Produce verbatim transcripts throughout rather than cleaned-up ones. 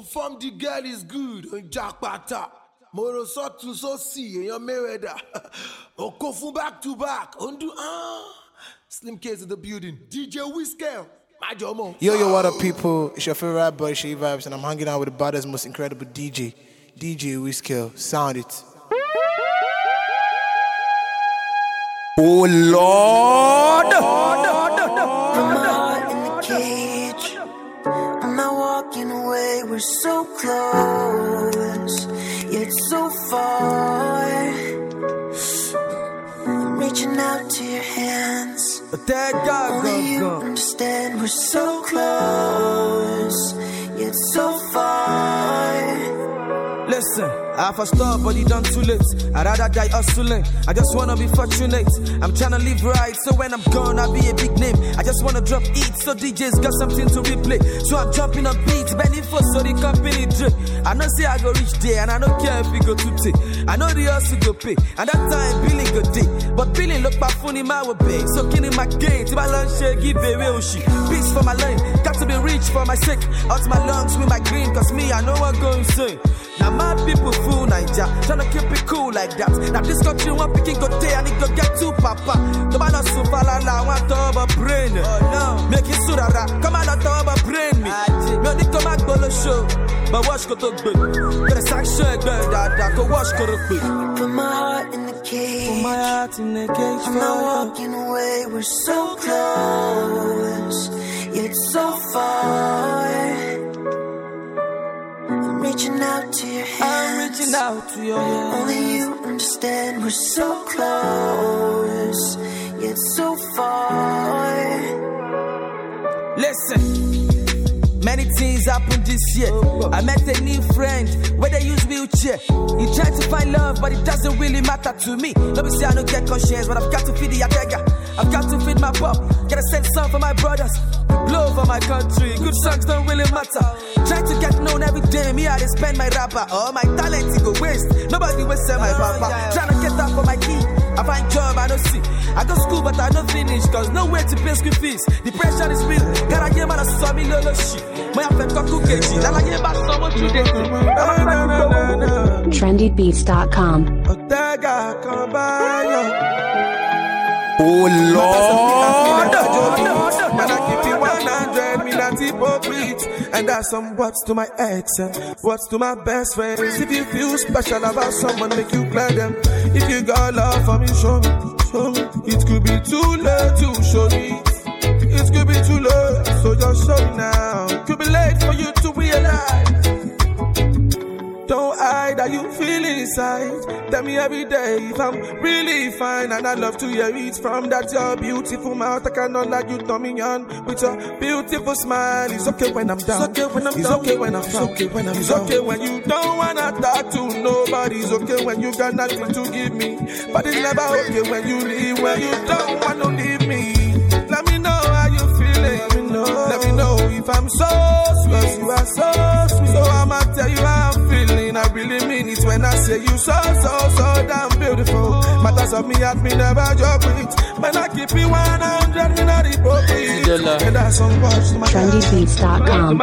Confirm the girl is good on Jackpata. Moro Sotu Sosi, your Mayweather. Okofu back to back. Undo ah. Slim Case in the building. D J Whisker. Yo, yo, what up, people? It's your favorite boy, Shay Vibes, and I'm hanging out with the baddest, most incredible D J, D J Whisker. Sound it. Oh, Lord! I'm out in the cage. I'm not walking away. We're so close, yet so far. I'm reaching out to your hands. But that God only you go. understand. We're so close, yet so far. Listen, I have a start, but it done too late. I'd rather die hustling. I just wanna be fortunate. I'm trying to live right, so when I'm gone, I'll be a big name. I just wanna drop it, so D Js got something to replay. So I'm jumping on beats, bending for so the company drip. I know say I go reach there, and I don't care if we go to take. I know the hustle go pay, and that time billing go day. But billing look back funny my way pay. So killing my game, to my lunch share, give away oh shit. Peace for my lane, got to be rich for my sake. Out my lungs with my green, cause me, I know I'm going insane. Now my people fool Naija, tryna keep it cool like that. Now this country one picking go day and it go get to papa. The man so falala want to over brain. Oh no, make it surara, come on to over brain me. Me only come back bolo show, but watch go to good. Get a section girl that that go watch go to good. Put my heart in the cage. Put my heart in the cage. I'm not walking away. We're so close, yet so far. I'm reaching out to your hands. I'm reaching out to your hands. Only you understand. We're so close, yet so far. Listen, many things happened this year. I met a new friend where they use wheelchair. He tried to find love, but it doesn't really matter to me. Let me say I don't get conscience, but I've got to feed the Atega. I've got to feed my pop. Gotta send some for my brothers. Blow for my country. Good songs don't really matter. Try to get known every day. Me, I just spend my rapper. All my talent to go waste. Nobody will sell my papa. Tryna get up for my key. I find job, I don't see. I go school, but I don't finish. Cause no way to pay school fees. The pressure is real. Gotta get man a saw me lolo shit. My affect got cook it. Lala get back someone to date. trendy beats dot com. Oh, Lord! Man, I keep it one hundred, me not hypocrite. And that's some what's to my ex and what's to my best friends. If you feel special about someone, make you glad them. If you got love for me, show me, show me. It could be too late to show me. It could be too late, so just show me now. Could be late for you to realize. Don't hide that you feel inside. Tell me every day if I'm really fine. And I love to hear it from that your beautiful mouth. I cannot let you turn me on with your beautiful smile. It's okay when I'm down. It's okay when I'm It's down. okay when I'm It's okay when I'm It's down. okay when you don't wanna talk to nobody. It's okay when you got nothing to give me. But it's never okay when you leave, when you don't wanna leave me. Let me know how you feeling. Let me know. Let me know if I'm so sweet. You are so sweet. So I'ma tell you how I'm feeling. I really mean it when I say you so, so, so damn beautiful. Matters of me at me never joke with. Man, I keep it one hundred, me not hypocrite. And that's some words to my trendy beats dot com.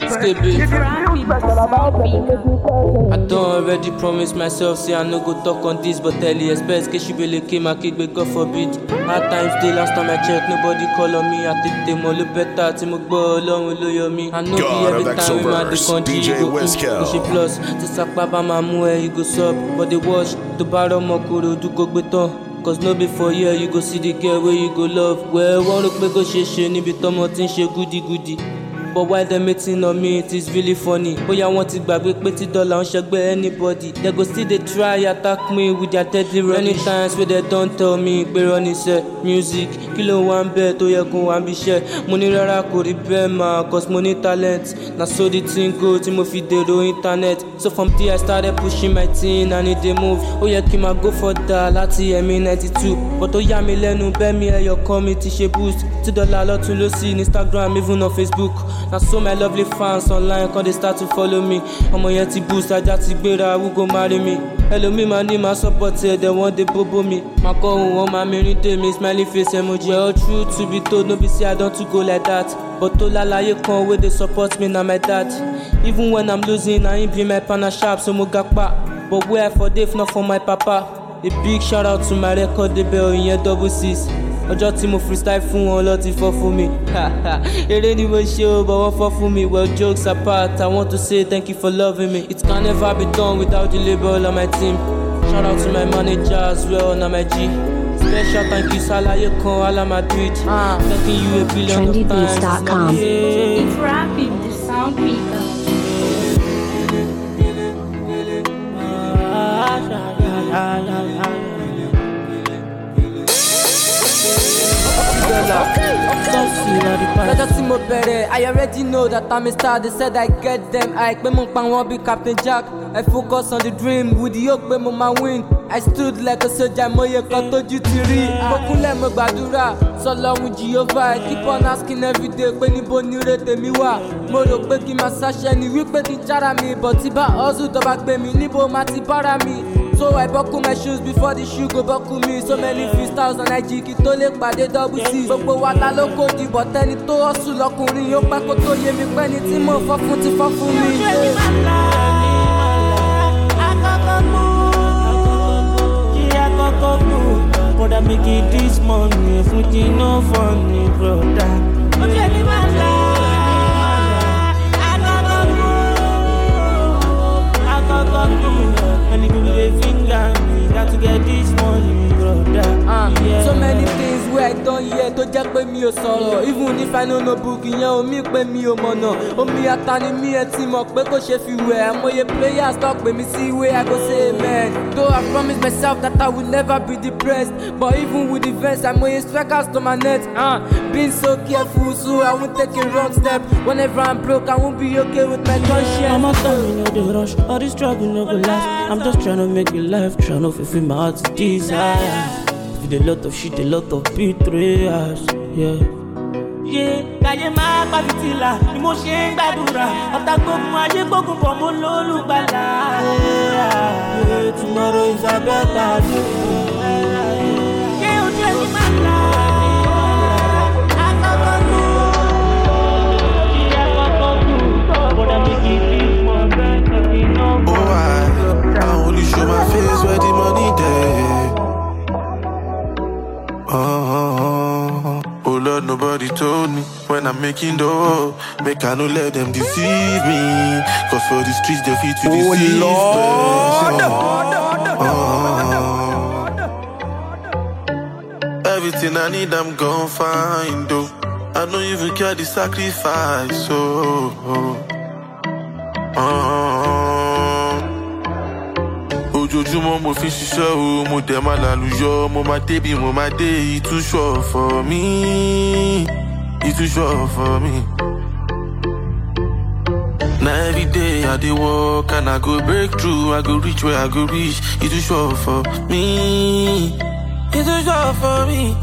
I don't already promise myself, say I no go talk on this, but tell you expect que she be like my kick, but God forbid. Hard times day, last time I checked, nobody call on me. I think they more look better, to make ball along with loyal me. I know be every time we mad the country, you go push it plus. To sack baba mamu, you go sub, but they watch the bottom of Kuro do go beton. Cause no before here you go see the girl where you go love. Well, one look me go she she ni bit tomotin she goody goody. But while they're meeting on me, it is really funny. But I want it back with twenty dollars on shag by anybody. They go still they try attack me with their deadly running. Many times where they don't tell me, but running say music, kilo one bet, oh yeah, go and be share. Money rara could repair man, cause money talent. Now so the thing go to move it the internet. So from there I started pushing my team and it they move. Oh yeah, Kim I go for that, Lati M ninety-two. But oh yeah, me learn bear me your committee she boost. Two dollar lot to see Instagram, even on Facebook. Now so my lovely fans online, cause they start to follow me. I'm on yeti boost, I just better who go marry me. Hello me, my name, my supporter, they want the bobo me. My call who want my minute, me smiley face emoji. All true to be told, no be say I don't to go like that. But to la la you come where they support me, now my dad. Even when I'm losing, I ain't be my partner sharp, so mo gapa. But where for Dave, not for my papa. A big shout out to my record label in your double six. Ọjọ́ tí mo freestyle fún wọn lọ ti fọ́ fún mi. Eré ni mo ṣe o, but wọ́n fọ́ fún mi. Well, jokes apart, I want to say thank you for loving me. It can never be done without the label on my team. Shout out to my manager as well, na my G. Special thank you, Salaye Kan, Ala Madrid. Uh, Thanking you a billion trendy of times. beats dot com. It's rapping, the sound maker. I already know that I'm a star. They said I get them. I won't be Captain Jack. I focus on the dream. With the yoke, my win. I stood like a soldier. Moye kato jutiri. Bokule mo gbadura. So long with Jehovah. I keep on asking every day. When you born you rate me wa. Mo ro pe ki ma sashe ni wípé ki jara mi. But tiba hustle to back me. Nibo ma ti para mi. So I buckle my shoes before the shoe go buckle me. So many freestyles on I G kí tó lè pàdé double C. Gbogbo wa ta ló kó di but ẹni tó hustle lọkùnrin yóò pẹ́ kó tó yé mi pẹ́ ni tí mo fọ́ fún ti fọ́ fún mi. Brother make it this money, food you no funny, brother. Okay, me my life. I got go, I got go. And you give me a finger, got to get this money, brother. Uh, yeah. So many things where I don't hear, to jẹ́ pé mi ò sọ̀rọ̀. Even if I know no book, ìyẹn omi pé mi ò mọ̀nà. Omi atani mi ẹ ti mọ̀ pé kò ṣe fi wẹ̀. Àmọye players talk pé mi sí where I go say amen. Though I promised myself that I will never be depressed. But even with the verse, àmọye strikeouts to my net. Uh, being so careful, so I won't take a wrong step. Whenever I'm broke, I won't be okay with my conscience. I'm not telling you the rush, all this struggle no go last. I'm just trying to make it life, trying to fulfill my heart's desire. With a lot of shit, a lot of betrayals, yeah. Yeah, káyé máa pàbí tìlà ni mo ṣe ń gbàdúrà. Ọ̀tá gbógun ayé gbógun bọ̀ mo lólùgbàlà. Yeah, tomorrow is a better day. Yeah, ojú ẹni máa là. Àkọ́kọ́ kú. Ìyá àkọ́kọ́ kú. Bọ́dà mi kì í fi mọ̀ bẹ́ẹ̀ kẹ́kẹ́ náà. Oh, I, I only show my face where the money there. Oh, oh, oh, oh Lord, nobody told me when I'm making dough. Make I no let them deceive me. Cause for the streets they feel to Oh deceive Lord. me. Oh, everything I need I'm gon' find though. I don't even care the sacrifice. Oh, oh, oh. Ojoojúmọ́ mo fi ṣiṣẹ́ o, mo dẹ̀ máa lálùyọ, mo máa dé bí mo máa dé, it too short for me, it too short for me. Now every day I dey work and I go break through, I go reach where I go reach, it too short for me, it too short for me.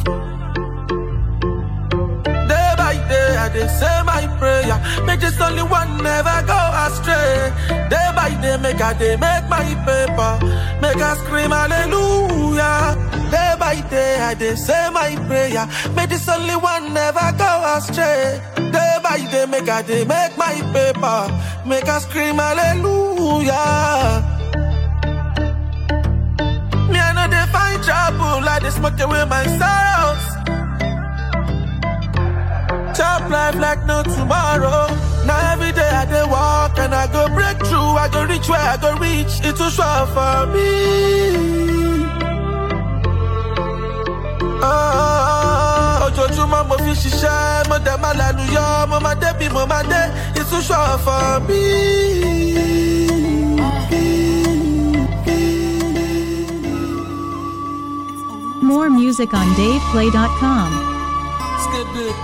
Day by day I dey say my prayer, make this only one never go astray. Day by day make I dey make my paper, make I scream hallelujah. Day by day I dey say my prayer, make this only one never go astray. Day by day make I dey make my paper, make I scream hallelujah. Me I know they find trouble, I dey smoke away my sorrows. Chop life like no tomorrow. Now every day I dey walk and I go break through, I go reach where I go reach, it's too short for me. Oh, ojoojúmọ́ mo fi ṣiṣẹ́, mo dẹ̀ máa lálùyọ, mo máa dé bí mo máa dé, it's too short for me. More music on dave play dot com. Skip it.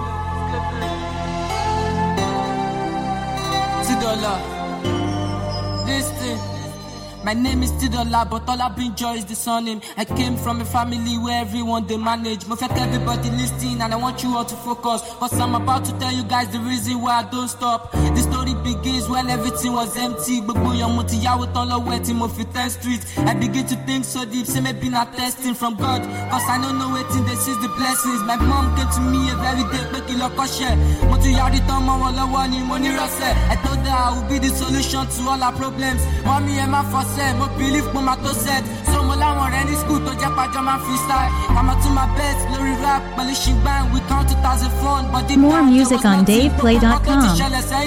Tidola. Listen. My name is Tidola, but all I've been joy is the surname. I came from a family where everyone they manage. Mo fẹ́ everybody listen and I want you all to focus. Cause I'm about to tell you guys the reason why I don't stop. The story story begins when everything was empty. Gbogbo yan mo ti yáwó tán lọ́wọ́ ẹ tí mo fi ten street. I begin to think so deep, say maybe not testing from God. Cause I don't know wetin dey seize the blessings. My mom came to me every day pé kí lọ kọ́ṣẹ́. Mo ti yára tán mọ́ wọn lọ́wọ́ ni mo ní rọ́ṣẹ̀. I told her I will be the solution to all our problems. Mommy ẹ má fọ́ṣẹ́, mo believe pé ma tó set. So mo láwọn ọ̀rẹ́ ní school tó jẹ́ pàjọ́ máa freestyle. I'm to my best, lórí rap, pẹ̀lú ṣìgbọ́n. We count two thousand four, but deep More down, music on dave play dot com. but I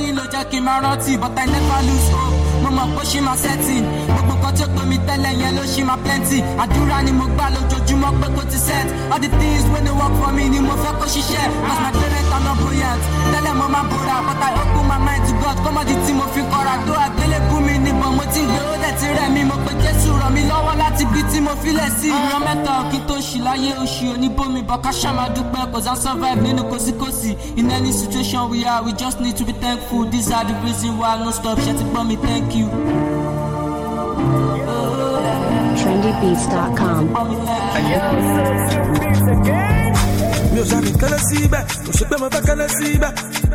never lose hope. Mama push my setting. Gbogbo kan tí ó pè mí tẹ́lẹ̀ yẹn ló ṣì máa plenty. Àdúrà ni mo gbà lójoojúmọ́ pé kò ti set. All the things when they work for me ni mo fẹ́ kó ṣiṣẹ́. As my parents are not brilliant. Tẹ́lẹ̀ mo máa bora, but I open my mind to God. Kọ́mọdé tí mo fi kọ́ra tó àgbélébùú mi níbọn. Mo ti ń gbé ó dẹ̀ ti rẹ̀ mí. Mo pe Jésù ràn mí lọ́wọ́ láti bí tí mo filẹ̀ sí. Ìran mẹ́ta òkì tó ṣì láyé oṣù oníbómi. But ká ṣá máa dúpẹ́ cause I survive nínú kòsíkòsí. In any situation we are, we just need to be thankful. These are the reasons why no stop. Ṣé ti gbọ́ mi, thank you. trendy beats dot com. Mi ò ṣàmì kẹ́lẹ́ síbẹ̀, kò ṣe pé mo fẹ́ kẹ́lẹ́ síbẹ̀.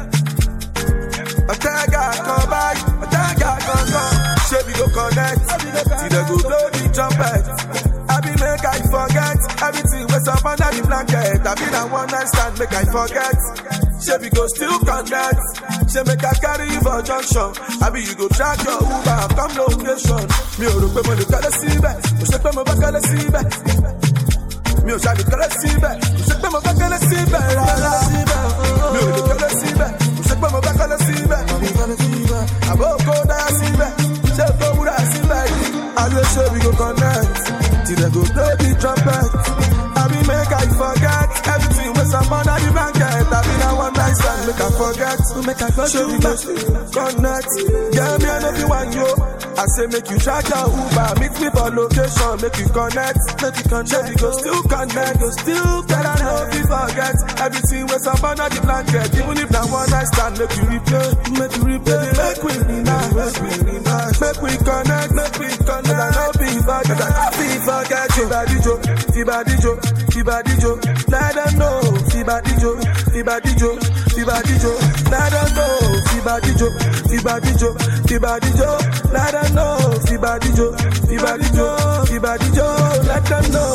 Ọ̀tẹ́gà kan báyìí, ọ̀tẹ́gà kan kan. Ṣé we go connect? Till they go blow the trumpet. I be make I forget everything wey up under the blanket. I be that one night stand make I forget. Ṣé we go still connect? Ṣé make I carry you for junction? I be you go track your Uber come location. Mi ò rò pé mo lè kẹ́lẹ́ síbẹ̀, kò ṣe pé mo fẹ́ kẹ́lẹ́ síbẹ̀. Mi ò ṣàlè kẹ́lẹ́ síbẹ̀, kò ṣe pé mo fẹ́ kẹ́lẹ́ síbẹ̀ rárá. Mi ò lè kẹ́lẹ́ síbẹ̀, kò ṣe pé mo fẹ́ kẹ́lẹ́ síbẹ̀. Àbó kó dáa síbẹ̀, ṣé kó wúrà síbẹ̀ yìí. Ayé ṣé we go connect, till they go blow the trumpet. I be make I forget everything wey up under the blanket. I be that one night stand make I forget, make I show we go connect. Girl, me I know you want you. I say make you track your Uber, meet me for location, make you connect, make you connect. We go still connect, go still get I know we forget everything wey up under the blanket. Even if that one night stand, make you replay, make you replay, make we reunite, make we reunite, make we connect, make we connect. I know we forget, I know we forget. Fibadijo, Fibadijo, Fibadijo, let them know. Fibadijo, Fibadijo, Fibadijo, let them know. Fibadijo, Fibadijo, Fibadijo, let them know. Fibadijo, Fibadijo, Fibadijo, let them know.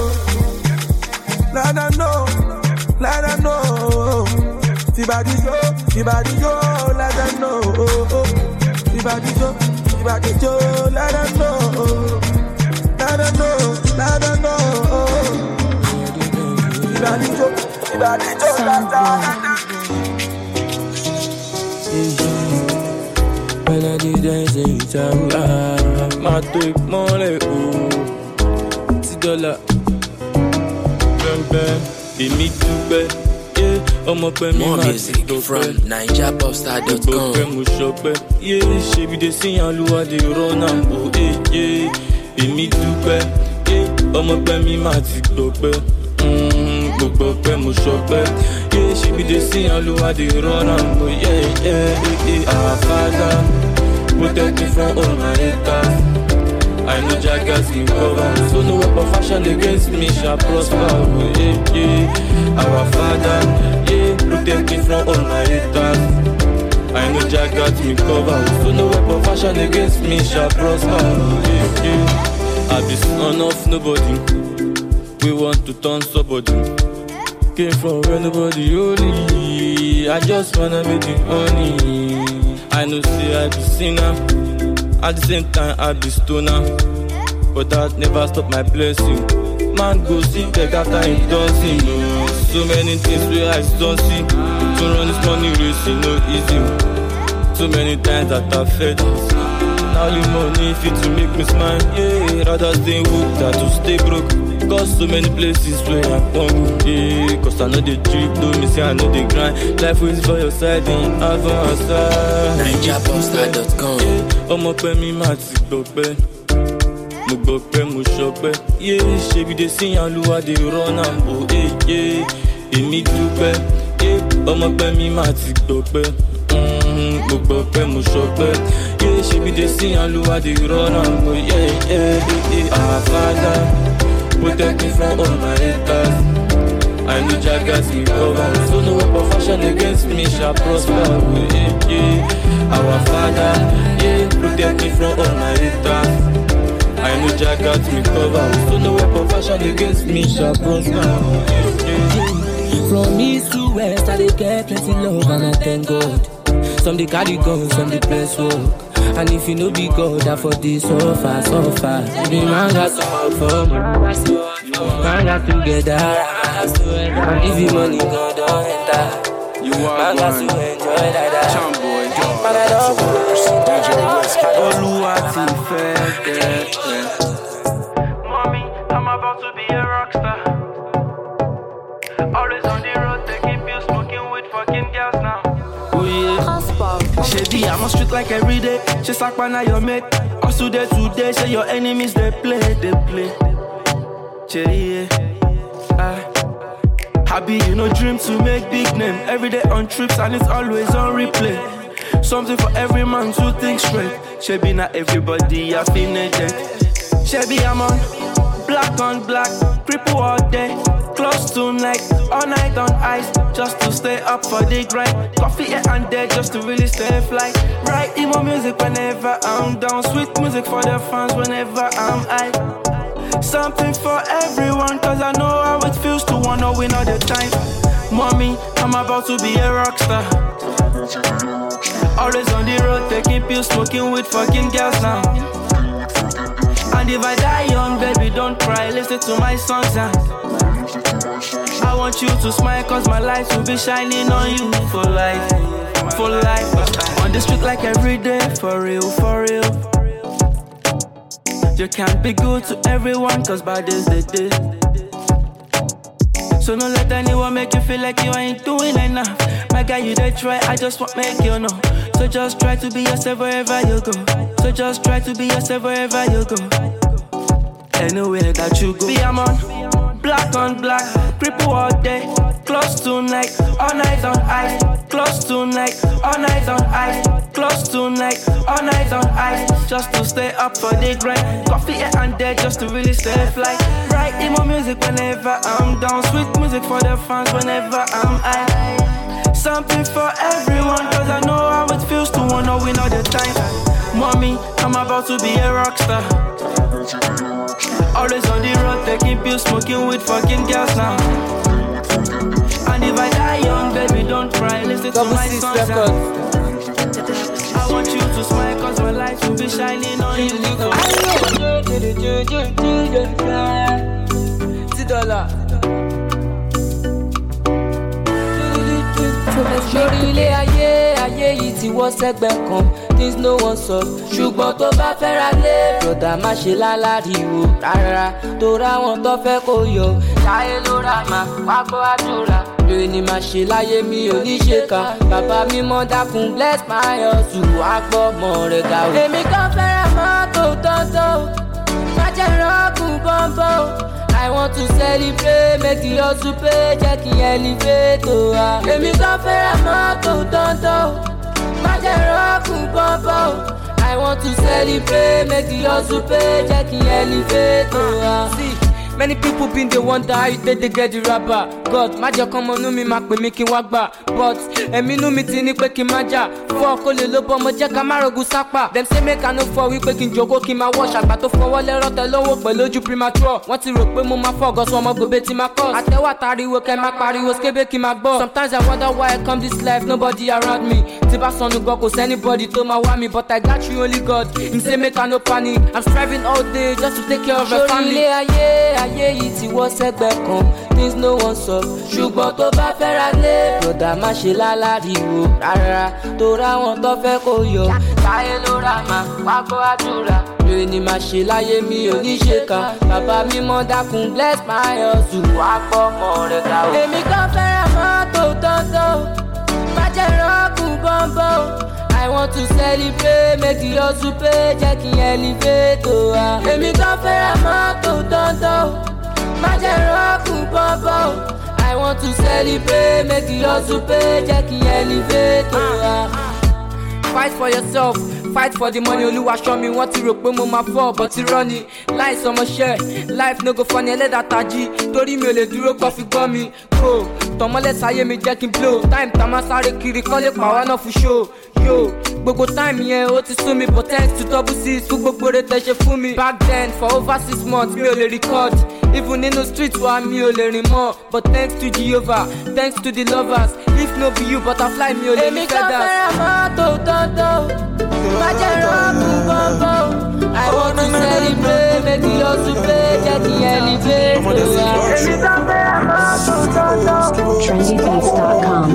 Let them know, let them know. Fibadijo, Fibadijo, let them know. Fibadijo, Fibadijo, let them know. Let them know, let them know. Fibadijo, Fibadijo, let them When I did dance in time, my take money, oh, it's dollar. Bam bam, they meet too bad. Yeah, I'm up and more music from ninja pop star dot com. Yeah, she be the sing and Lua the run and oh, yeah, yeah. They meet too bad. Yeah, I'm up and me my TikTok. Mmm, gbogbo pẹ́ mo ṣọpẹ́. Yeah, she be the sing and Lua the run and oh, yeah, yeah, yeah. Our Father, protect me from all my haters. I know Jaggers can cover, so no weapon fashion against me shall prosper. Oh, yeah, yeah. Our Father, yeah, protect me from all my haters. I know Jaggers can cover, so no weapon fashion against me shall prosper. Oh, yeah, yeah. I be son of nobody. We want to turn somebody. Came from where nobody only. I just wanna make the money. I know say I be singer. At the same time I be stoner. But that never stop my blessing. Man go see the after him dancing. So many things where I don't see. To run this money race is no easy. So many times that I fed. Now the money fit to make me smile. Yeah, rather stay woke than to stay broke. Cause so many places where I can't go. Yeah, cause I know the trip, don't me say I know the grind. Life waits for your side and have on side. ninja pop star dot com. Yeah, I'm up and me my TikTok. Mo gbọ́ pé mo ṣọpẹ́. Yeah, ṣe bí de sí yan Lua the run and oh, yeah, yeah. Èmi dúpẹ́. Yeah, ọmọ pẹ́ mi máa ti gbọ́pẹ́. Mo gbọ́ pé mo ṣọpẹ́. Yeah, ṣe bí de sí yan Lua the run and oh, yeah, yeah, yeah. Our Father, protect me from all my haters. I I know Jah got me covered. So no weapon fashion against me shall prosper. Yeah, yeah. Our Father, yeah, protect me from all my haters. I know Jah got me covered. So no weapon fashion against me shall prosper. Yeah, yeah. From east to west, I dey get plenty love and I thank God. Some dey carry guns, some dey press work. And if you know be God, I for this so far, so far. The man got to work for me, man got together. And if you money go don't enter, you man got to enjoy that. Chamboy, man I don't Mommy, I'm about to be a rockstar. Always on the road, they keep you smoking with fucking girls now. Oh yeah, Shady, I'm on street like every day. Just like by now your mate. Also there today, say your enemies they play, they play. Shady, yeah. Ah. Happy, you know, dream to make big name. Every day on trips and it's always on replay. Something for every man to think straight. Shady, not everybody I feel naked. Shady, I'm on black on black, cripple all day. Close to night, all night on ice, just to stay up for the grind. Coffee here and there, just to really stay fly. Write emo music whenever I'm down. Sweet music for the fans whenever I'm high. Something for everyone, cause I know how it feels to wanna win all the time. Mommy, I'm about to be a rockstar. Always on the road, taking pills, smoking with fucking girls now. And if I die young, baby, don't cry, listen to my songs now. I want you to smile, cause my light will be shining on you for life, for life. On the street like every day, for real, for real. You can't be good to everyone, cause bad is the day. So don't let anyone make you feel like you ain't doing enough. My guy, you dey try, I just want make you know. So just try to be yourself wherever you go. So just try to be yourself wherever you go. Anywhere that you go. Be a man, black on black, cripple all day. Close tonight, all night on ice. Close tonight, all night on ice. Close tonight, all night on ice. Just to stay up for the grind. Coffee here and there, just to really stay fly. Write emo music whenever I'm down. Sweet music for the fans whenever I'm high. Something for everyone, cause I know how it feels to wanna win all the time. Mommy, I'm about to be a rockstar. Always on the road, taking pills, smoking with fucking girls now. And if I die young, baby, don't cry, listen to my songs. I want you to smile, cause my light will be shining on you. Sórí ilé ayé, ayé yìí ti wọ́ sẹ́gbẹ́ kan, things no one solve. Ṣùgbọ́n tó bá fẹ́ ra lé, brọ̀dá má ṣe láláriwo rárá. Tó ra wọn tó fẹ́ kó yọ, ṣáyé ló ra máa wá gbọ́ àdúrà. Lóyún ni màá ṣe láyé mi ò ní ṣe ká. Bàbá mi mọ́ dákun bless my hustle, wá gbọ́ ọmọ rẹ̀ ga o. Èmi kan fẹ́ràn mọ́tò tọ́tọ́, má jẹ́ rọ́ọ̀kù bọ́ńbọ́. I want to celebrate, make the hustle pay, jẹ́ kí elevate o wa. Èmi kan fẹ́ràn mọ́tò tọ́ntọ́, má jẹ́ rọ́ọ̀kù bọ́ńbọ́. I want to celebrate, make the hustle pay, jẹ́ kí elevate o wa. Many people been they wonder how you take they get the rapper. God, má jẹ́ kọ́mọ inú mi máa pè mí kí n wá gbà. But ẹ̀mí inú mi ti ní pé kí n má jà. Fọ́ kó lè ló bọ́ ọmọ jẹ́ ká má rogun sápà. Dem say make I no fall wípé kí n jogó kí n máa wọ̀. Ṣàgbà tó fọwọ́ lẹ́rọ̀ tẹ lówó pẹ̀lú ojú premature. Wọ́n ti rò pé mo máa fọ́ ọgọ́sọ ọmọ gòbè tí máa kọ́. Àtẹ̀wà tariwo kẹ́ máa pariwo skébé kí n máa gbọ́. Sometimes I wonder why I come this life, nobody around me. Tí bá sọnù gan kò sẹ́nibody tó máa wá mi. But I got you only God. Him say make I no panic. I'm striving all day just to take care of my family. Sórí ilé ayé, ayé yìí ti wọ́ sẹ́gbẹ́ kan, things no one solve. Ṣùgbọ́n tó bá fẹ́ ra lé, brọ̀dá má ṣe láláriwo rárá. Tó ra wọn tó fẹ́ kó yọ, táyé ló ra máa wá gbọ́ àdúrà. Lóyún ni màá ṣe láyé mi ò ní ṣe ká. Bàbá mi mọ́ dákun bless my hustle, wá gbọ́ ọmọ rẹ̀ ga o. Èmi kan fẹ́ràn mọ́tò tọ́tọ́, má jẹ́ rọ́ọ̀kù bọ́ńbọ́. I want to celebrate, make the hustle pay, jẹ́ kí elevate o wa. Èmi kan fẹ́ràn mọ́tò tọ́tọ́, má jẹ́ rọ́ọ̀kù bọ́ńbọ́. I want to celebrate, make the hustle pay, jẹ́ kí elevate o wa. Fight for yourself, fight for the money, Olúwa show me what to rò pé mo máa fall, but ti running. Life ọmọ ṣẹ́, life no go funny ẹlẹ́dàá tají, torí mi ò lè dúró kọ́ fi gbọ́ mi. Kò tọmọlẹ̀ sáyé mi jẹ́ kí n blow, time tá máa sáré kiri kọ́lé pàwọ́ náà fún show. Yo, gbogbo time yẹn ó ti sún mi, but thanks to double six fún gbogbo rẹ̀ tẹ̀ ṣe fún mi. Back then for over six months mi ò lè record, even in the streets wa mi ò lè rìn mọ́, but thanks to Jehovah, thanks to the lovers, if no be you butterfly mi ò lè ní feathers. Èmi kan fẹ́ràn mọ́tò tótó, bàjẹ́ rọ́ọ̀mù bọ́bọ́. I want to celebrate, make the hustle pay, get the elevate. Èmi kan fẹ́ràn mọ́tò tótó. trendy beats dot com.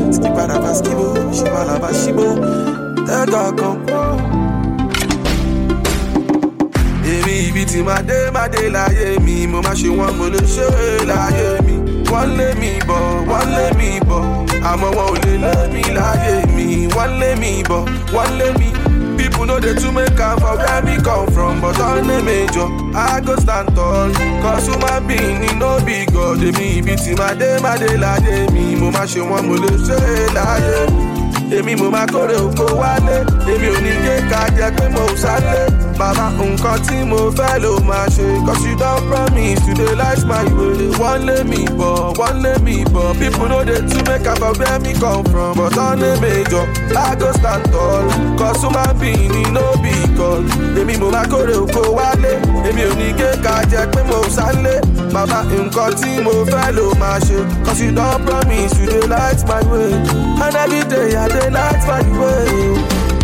Èmi ibi tí máa dé máa dé láyé mi, mo máa ṣe wọ́n mo lè ṣe é láyé mi. Wọ́n lé mi bọ̀, wọ́n lé mi bọ̀, àmọ́ wọn ò lè lé mi láyé mi. Wọ́n lé mi bọ̀, wọ́n lé mi. People know they too make am for where me come from, but on the major, I go stand tall. Cause human being, he no be God. Èmi ibi tí máa dé máa dé láyé mi, mo máa ṣe wọ́n mo lè ṣe é láyé mi. Èmi mo máa kórè oko wálé, èmi ò ní gé ká jẹ pé mo sálé. Bàbá nǹkan tí mo fẹ́ ló máa ṣe, cause you don promise to dey light my way. Wọ́n lé mi bọ̀, wọ́n lé mi bọ̀, people no dey too make am for where me come from, but on the major, I go stand tall. Cause human being, he no be God. Èmi mo máa kórè oko wálé, èmi ò ní gé ká jẹ pé mo sálé. Bàbá nǹkan tí mo fẹ́ ló máa ṣe, cause you don promise to dey light my way. And every day I dey light my way.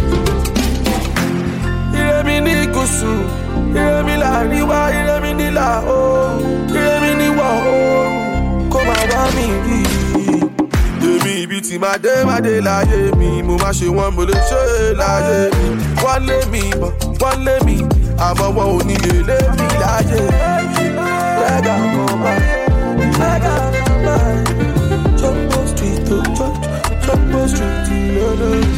Ire mi ní gúúsù, ire mi láríwá, ire mi ní ìlà oòrùn, ire mi ní ìwọ̀ oòrùn, kó máa bá mi rí. Èmi ibi tí máa dé máa dé láyé mi, mo máa ṣe wọ́n mo lè ṣe é láyé mi. Wọ́n lé mi bọ̀, wọ́n lé mi, àmọ́ wọn ò ní lè lé mi láyé mi. Lẹ́gà kan bá, lẹ́gà kan bá, Jumbo Street to church, Jumbo Street to London.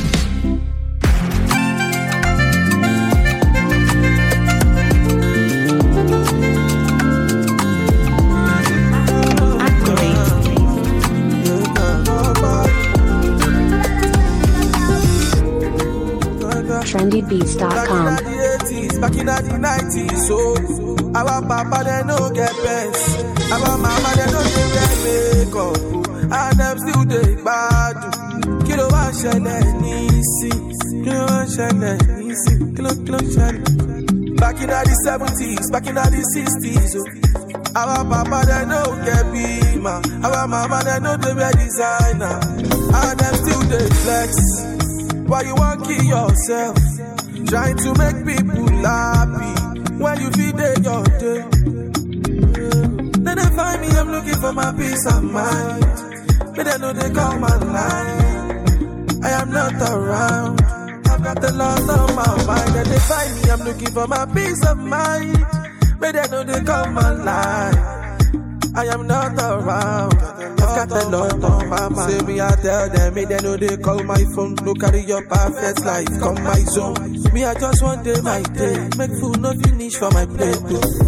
trendy beats dot com. Back in the eighties, back in the nineties, so our papa they no get best, our mama they no get makeup, and them still dey bad. Kilo wa shele nisi, kilo wa shele nisi, kilo kilo shele. Back in the seventies, back in the sixties, oh, our papa they no get bima, our mama they no dey wear designer, and them still dey flex. Why you want kill yourself? Trying to make people happy when you feed day your day. Then they find me, I'm looking for my peace of mind. But they know they call my line. I am not around. I've got a lot on my mind. Then they find me, I'm looking for my peace of mind. But they know they call my line. I am not around. I've got a lot on my mind. Say me, I tell them, me they know they call my phone. No carry your perfect life, come my zone. Me, I just want day my day. Make food not finish for my plate.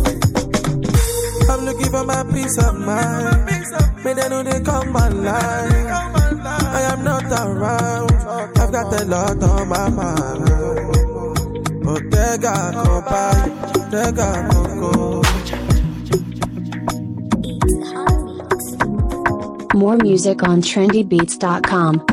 I'm looking for my peace of mind. Me they know they call my line. I am not around. I've got a lot on my mind. But they got come by, they got come go. More music on trendy beats dot com.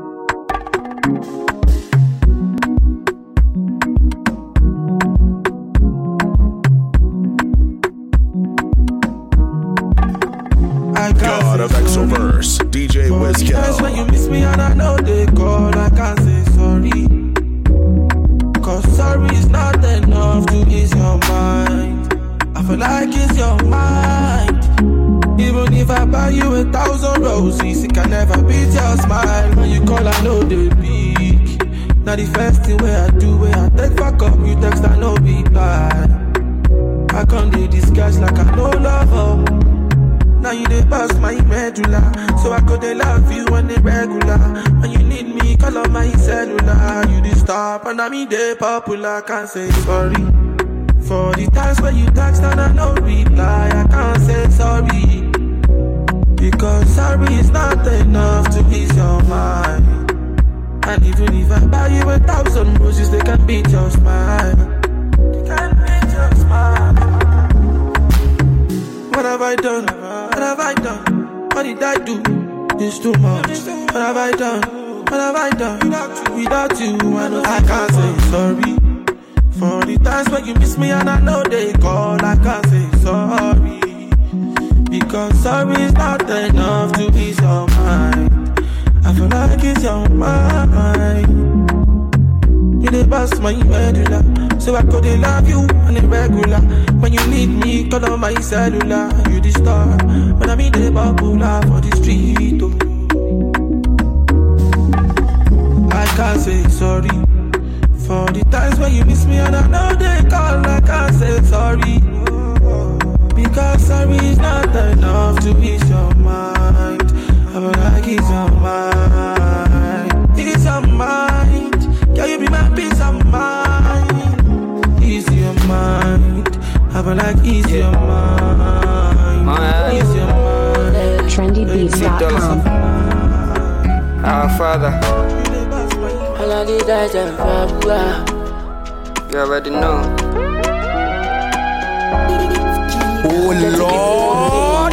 God of Exoverse, D J Wizkill. Sometimes when you miss me and I know they call, I can't say sorry. Cause sorry is not enough to ease your mind. I feel like it's your mind. Even if I buy you a thousand roses, it can never beat your smile. When you call, I know they peak. Now the first thing where I do, where I take back up, you text, I know be bad. I can't do disguise like I know love. Now you dey pass my medulla, so I could they love you when they regular. When you need me, call on my cellular. You dey stop and I mean they popular. Can't say sorry for the times when you text and I no reply. I can't say sorry because sorry is not enough to ease your mind. And even if I buy you a thousand roses, they can beat your smile. They can beat your smile. What have I done? What have I done? What did I do? It's too much. What have I done? What have I done? Without you, I know I can't say sorry. For the times when you miss me and I know they call, I can't say sorry. Because sorry is not enough to ease your mind. I feel like it's your mind. You dey bust my medulla, so I could love you on a regular. When you need me, call on my cellular. You the star, when I meet the popular for the street. Oh. I can't say sorry for the times when you miss me and I know they call. I can't say sorry because sorry is not enough to ease your mind. I feel like it's your mind, it's your mind. Can you be my peace of mind? Ease your mind. I feel like ease your mind. Ease your mind. trendy beats dot com. Our Father. All I did I just Fabula. You already know. Oh Lord.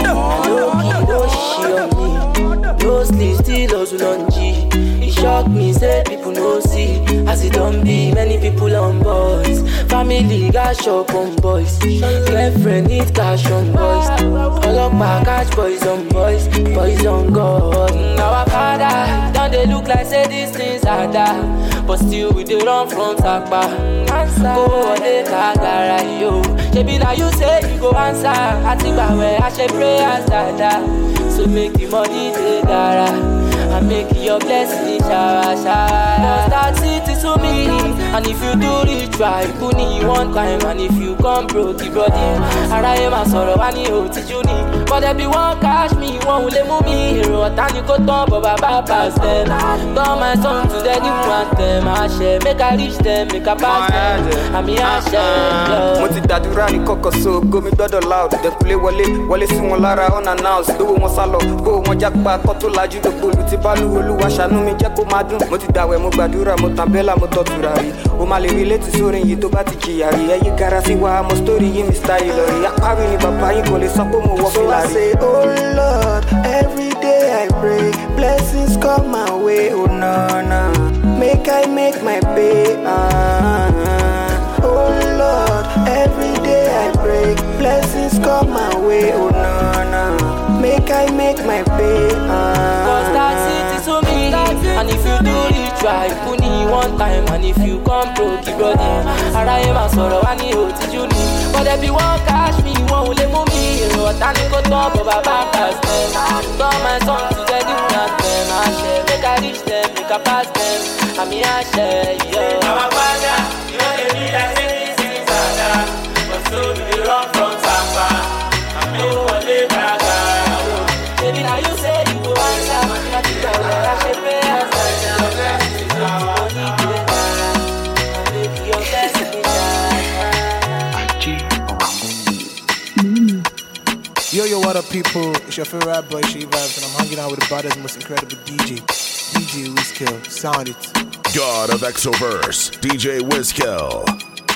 No sleep, still hustle on G. It shocked me, said people no see. As it don't be, many people on boys. Family got shop on boys. Girlfriend need cash on boys. All of my catch boys on boys. Boys on God. Now our father, don't they look like say these things are that. But still we dey run from Takba. Go on the Kagara yo. Shebi na you say you go answer. I think about where I should pray as that. So make the money take gara and make your blessing shower, shower. Start city to me, and if you do it try, put it one time, and if you come broke, the body. I am a sorrow, and you teach you need. But there be one cash me, one will let me hero. Tani go down, but Baba pass them. Turn my song to the new anthem. I share, make I reach them, make I pass them. I mean I share. Mo ti dadura ni koko so go mi dodo loud. De kule wole, wole si won lara unannounced. Do won salo, go won jakpa ko to laju gbogbo lu ti balu Olúwa ṣàánú mi jẹ́ kó máa dùn. Mo ti dàwẹ̀ mo gbàdúrà mo tàn bẹ́là mo tọ́tura rí. O máa lè rí létí sórin yìí tó bá ti jìyà rí. Ẹ yí gara sí wa mo story yìí mi style lọ́rí. Apárí ni bàbá yín kò lè sọ pé mo wọ́ fìlà rí. So I say, oh Lord, every day I pray, blessings come my way, oh no, no. Make I make my pay, uh, oh Lord, every day I pray, blessings come my way, oh no, no. Make I make my pay, uh, Cause that city to me, and if you do it try, put it one time, and if you come broke, you brother. I am a sorrow, and you teach you need. But there be one cash me, one will let me, you know, and you go down, but Baba pass them. Turn my song to the new anthem. I share, make I reach them, make I pass them. I mean I share, yeah. Our Father, you know they be like these things are that, but so do they run from Tampa. I know what they got. Baby, now you say you go answer. I think I will have to pay answer. Your best Yo, yo, what up, people? It's your favorite rap boy, Shea Vibes, and I'm hanging out with the baddest, most incredible D J, D J Wizkill. Sound it. God of Exoverse, D J Wizkill.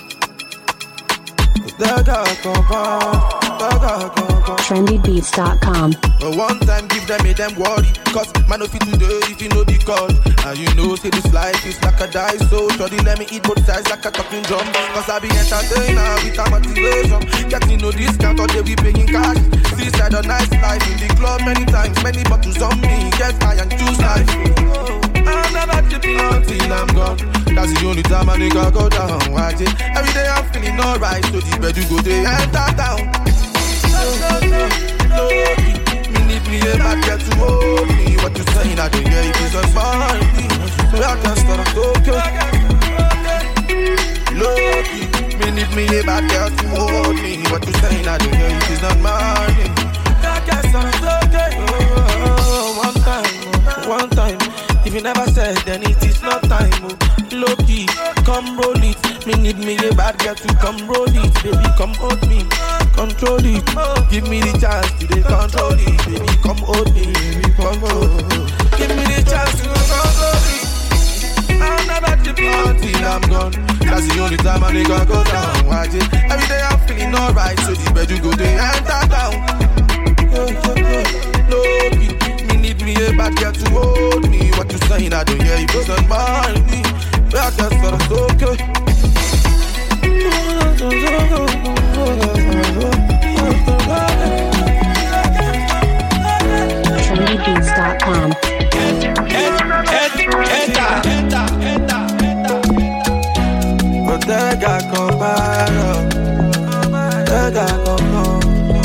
trendy beats dot com. One time give them, make them worry. Cause man of it today if you know the call. And you know say this life is like a dice. So shorty let me eat both sides like a talking drum. Cause I be entertainer with a motivation. Getting no discount or they be paying cash. This side of nice life in the club many times. Many bottles on me. Get high and choose life. I'm never tripping until I'm gone. That's the only time a nigga go down. Watch it. Every day I'm feeling alright. So the bed you go they enter down. No, no, no, no. Me need me a bad girl to hold me. What you saying I don't hear it is a fine. So I can start to Tokyo. Loki, me need me a bad girl to hold me. What you saying I don't hear it is not mine. I can start to Tokyo. One time, one time. If you never said then it is not time. Oh. Loki, come roll it. Me need me a bad girl to come roll it. Baby, come hold me, control it. Give me the chance to dey control it. Baby, come hold me, baby, come hold. Give me the chance to control it. I'm never cheap until I'm gone. That's the only time a nigga go down. Watch it. Every day I'm feeling alright, so the bed you go there and enter down. Yeah, yeah, yeah. No, me need me a bad girl to hold me. What you saying? I don't hear you, but don't mind me. But I guess that it's okay. trendy beats dot com. Bodega comparo, bodega comparo.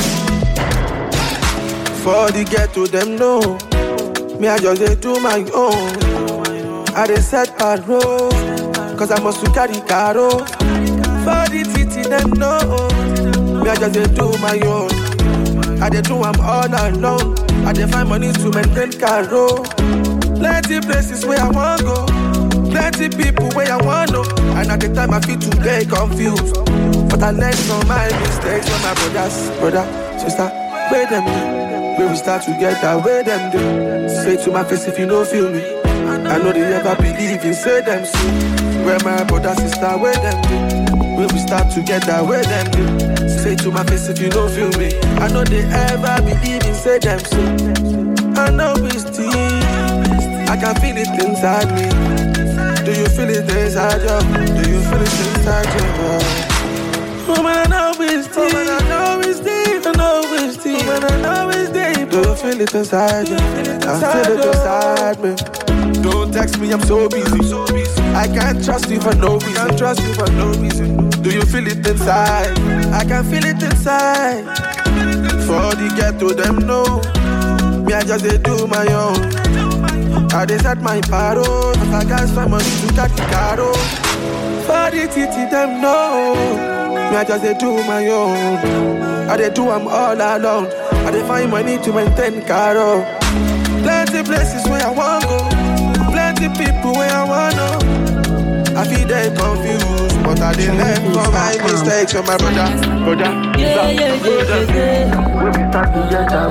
For the ghetto, them know me, I just dey do my own. I dey set parole, cause I must to carry caro. For the city, them know me, I just dey do my own. I dey do I'm all alone. I dey find money to maintain caro. Plenty places where I want go, plenty people where I want know. And at the time I feel today confused, but I learned from my mistakes. From my brothers, brother, sister, where them do, where we start together, where them do. Say to my face if you don't feel me. I know they ever believe in, say them so. Where my brother, sister, where them do, where we start together, where them do. Say to my face if you don't feel me. I know they ever believe in, say them so. I know it's deep, I can feel it inside me. Do you feel it inside you? Do you feel it inside you? Oh man, I know it's deep. Oh man, I know it's deep. I know it's deep. Oh man, I know it's deep. Do you feel it inside you? I feel it inside me. Don't text me, I'm so busy. I can't trust you for no reason. Can't trust you for no reason. Do you feel it inside? I can feel it inside. For the ghetto, them know me, I just dey do my own. I dey set my paro, but I can't find money to catch the caro. For the titty, them know me, I just dey do my own. I dey do I'm all alone. I dey find money to maintain caro. Plenty places where I want go, plenty people where I want know. I feel they confused, but I didn't learn from my mistakes. So my brother, brother, yeah, yeah, yeah, yeah, yeah. When we start together,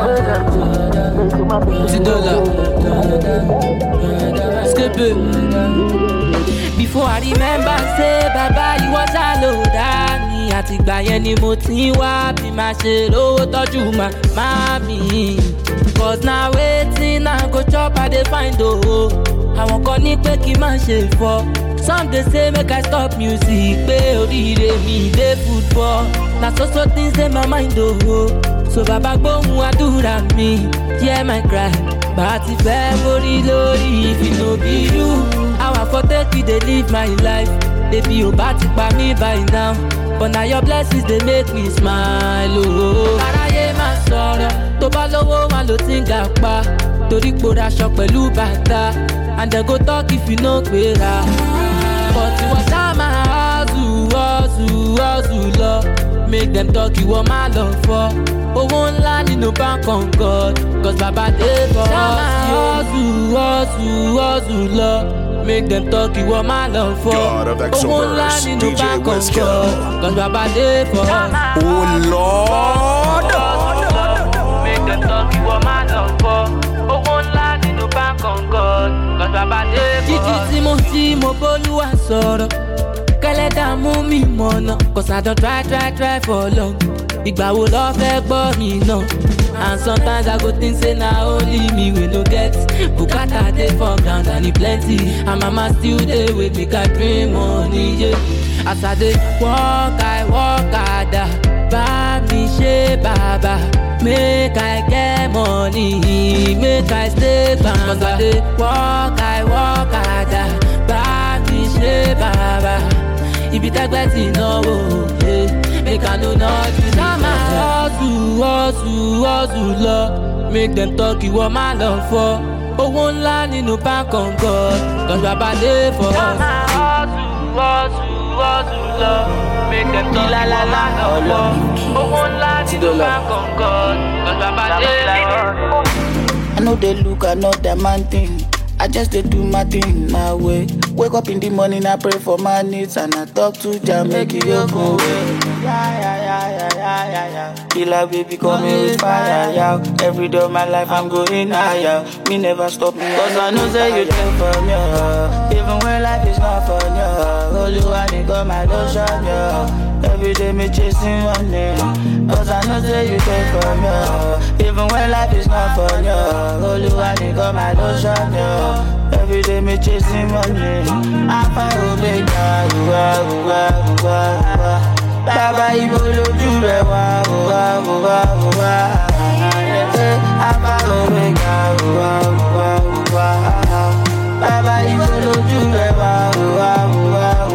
skip it. Before I remember, say bye bye, you was alone. Àtìgbà yẹn ni mo ti ń wá bí máa ṣe lówó tọ́jú màmí. Cause na wetin I go chop I dey find o. Àwọn kan ní pé kí n má ṣe fọ́. Some dey say make I stop music, pé oríire mi dey football. Na so so things dey my mind o. So bàbá gbóhùn àdúrà mi, hear my cry. Bá ti fẹ́ borí lórí if it no be you. How I for take you dey live my life. Baby, o bá ti pa mí by now. But now your blessings they make me smile. Oh, aráyé máa sọ̀rọ̀, tó bá lówó wọn ló ti ń gà pa. Torí kò raṣọ pẹ̀lú bàtà, and they go talk if you no gbéra. But you was down my hustle, hustle, hustle lọ. Make them talk you wọ́n máa lọ fọ́. Owó ńlá nínú bank on God, cause bàbá dé for us. Down my hustle, hustle, hustle lọ. Make them talk you want my love for. God of Exoverse, D J Wizkill. Cause Baba did for us. Oh Lord. Make them talk you want my love for. Oh one land in the bank on God. Cause Baba did for us. Titi Timo Timo Boluwa sọ̀rọ̀. Kẹ́lẹ́ dààmú mi mọ̀nà. Cause I don't try try try for long. Ìgbà wo lọ fẹ́ gbọ́ mi náà? And sometimes I go think say na only me we no get. Bukata dey for ground and it plenty. And mama still dey wait make I bring money, yeah. As I dey walk, I walk harder. Bá mi ṣe bàbá, make I get money, make I stay bàbá. Cause I dey walk, I walk harder. Bá mi ṣe bàbá, ibi tẹ́gbẹ́ ti náwó, yeah. Make I know nothing. Time I hustle, hustle, hustle, love. Make them talk you want my love for. Oh, one line in no bank on God. Cause Baba dey for us. Time I hustle, hustle, hustle, love. Make them talk you want my love for. Oh, one line in no bank on God. Cause Baba dey for us. I know they look, I know that man thing. I I just dey do my thing my way. Wake up in the morning, I pray for my needs, and I talk to Jah, make it open way. Yeah, yeah, yeah, yeah, yeah, yeah, yeah. Killer baby coming with fire, yeah. Every day of my life I'm going higher. Me never stop me, cause I know say you take from me. Even when life is not fun, yeah. All you want is got my lotion, yeah. Every day me chasing money, cause I know say you take from me. Even when life is not fun, yeah. All you want is got my lotion, yeah. Every day me chasing money. I find Omega, uwa, uwa, uwa, uwa. Baba ibo loju re wa, uwa, uwa, uwa. I find Omega, uwa, uwa, uwa. Baba ibo loju re wa, uwa, uwa,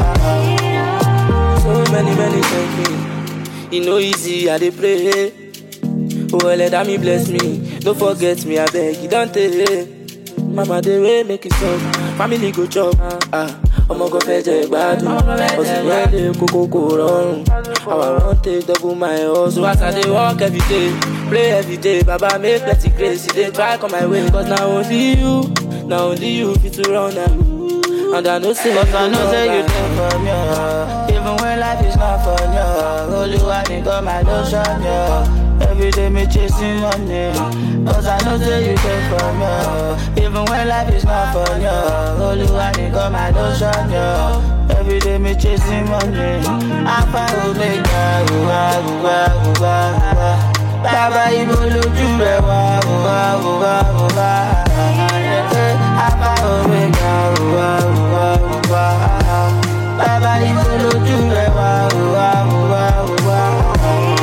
uwa. So many, many thank me. It no easy, I dey pray. Oh, let me bless me. Don't forget me, I beg you, don't take. Mama dey way make it stop. Family go chop. Ah, I'ma go fetch a bad. Cause when they go go run, how I want take double my hustle. As I dey walk every day, pray every day. Baba make plenty grace. They try come my way. Cause now only you, now only you fit to run now. And I know say, cause I know say you take from me. Even when life is not fun, yeah. All you want is got my lotion, yeah. Every day me chasing money, cause I know say you take from me. Even when life is not fun, yeah. All you want is got my lotion, yeah. Every day me chasing money. I find Omega, uwa, uwa, uwa, uwa. Baba ibo loju re wa, uwa, uwa, uwa. I find Omega, uwa, uwa, uwa. Baba ibo loju re wa, uwa, uwa, uwa.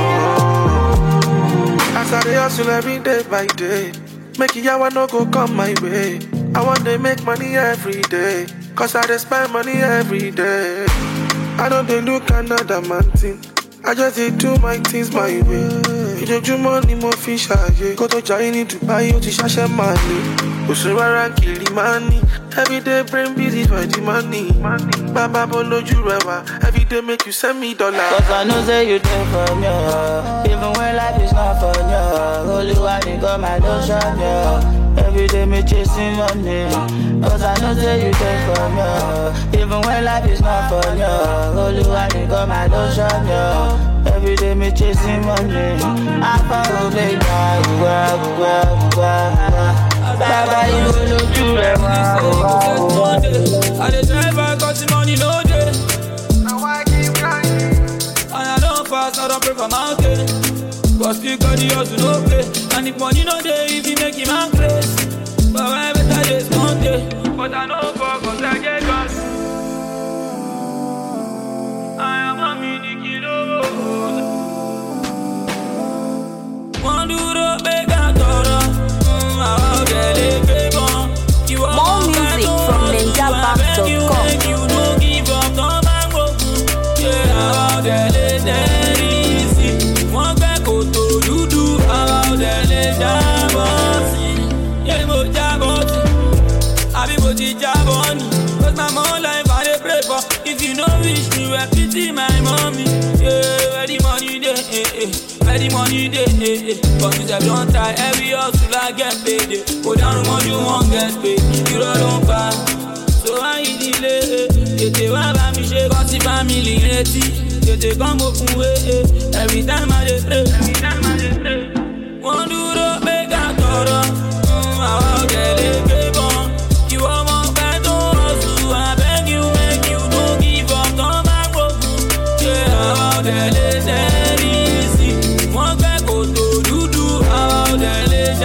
As I dey hustle every day by day, make it yawa no go come my way. I want to make money every day, cause I dey spend money every day. I don't dey look another man thing, I just dey do my things my way. Ìjọjúmọ́ ni mo fi ṣàyè, kó tó jayé ní Dubai ó ti ṣàṣẹ máa ní. Òṣèré ara kìlì máa ní, everyday brain busy for the money. Bàbá bó lójú rẹ wá, everyday make you send me dollar. Cause I know say you take from me, even when life is not fun, yeah. All you want is got my lotion, yeah. Every day me chasing money, cause I know say you take from me. Even when life is not fun, yeah. All you want is got my lotion, yeah. Every day me chasing money. I found Omega, uwa, uwa, uwa, uwa. Baba ibo loju re wa, uwa, uwa. I dey drive, I got the money no day. Now I keep grinding, and I don't fast, I don't pray for mountain. Cause still got the hustle no play. And if money no day, if you make him man crazy. But I better just one day. But I know for cause I get gas. I am a mini kilo. One duro bega tora. More music from ninja banks dot com. You don't give up, don't man go. Yeah, how they let easy. One back to you do how they let jabos. Yeah, mo jabos. I be boti jaboni. Cause my mom life I dey pray for. If you know wish me, I pity my mommy. Yeah, where the money dey? Eh, eh. Where the money dey? Eh, eh. Cause you say don't try every hustle I get paid. Eh. Go down the money you won't get paid. You don't buy. So I delay. Tete wa ba mi ṣe cause the family ready. Tete come open way. Every time I dey pray. Every time I dey pray. One duro make a toro. I will get it bon. You are more bad to hustle. I beg you make you don't give up. Don't back up. Yeah, I will get it easy. One back go to do do. I will get it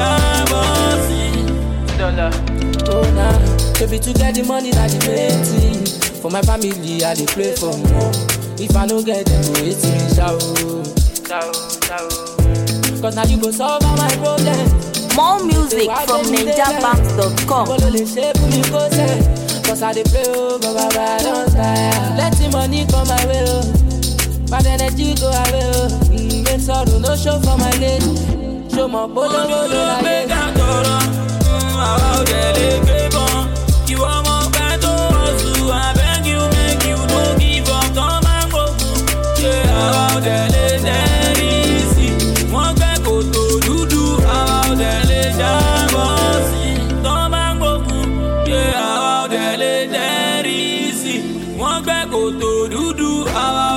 dollar. Oh nah, baby to get the money that you main for my family, I dey pray for more. If I no get them, go hate me, ciao, ciao, ciao. Cause now you go solve all my problems. More music from ninja banks dot com. Cause I dey pray, oh, baba, baba, don't style. Let the money come my way, oh. Bad energy go away, oh. Make sorrow no show for my lady. Show my bolo, bolo, make a toro. How they live on. You are more bad to hustle. I beg you, make you don't give up. Come and go. Yeah, how they live easy. One back go to do do. How they live. Come and go.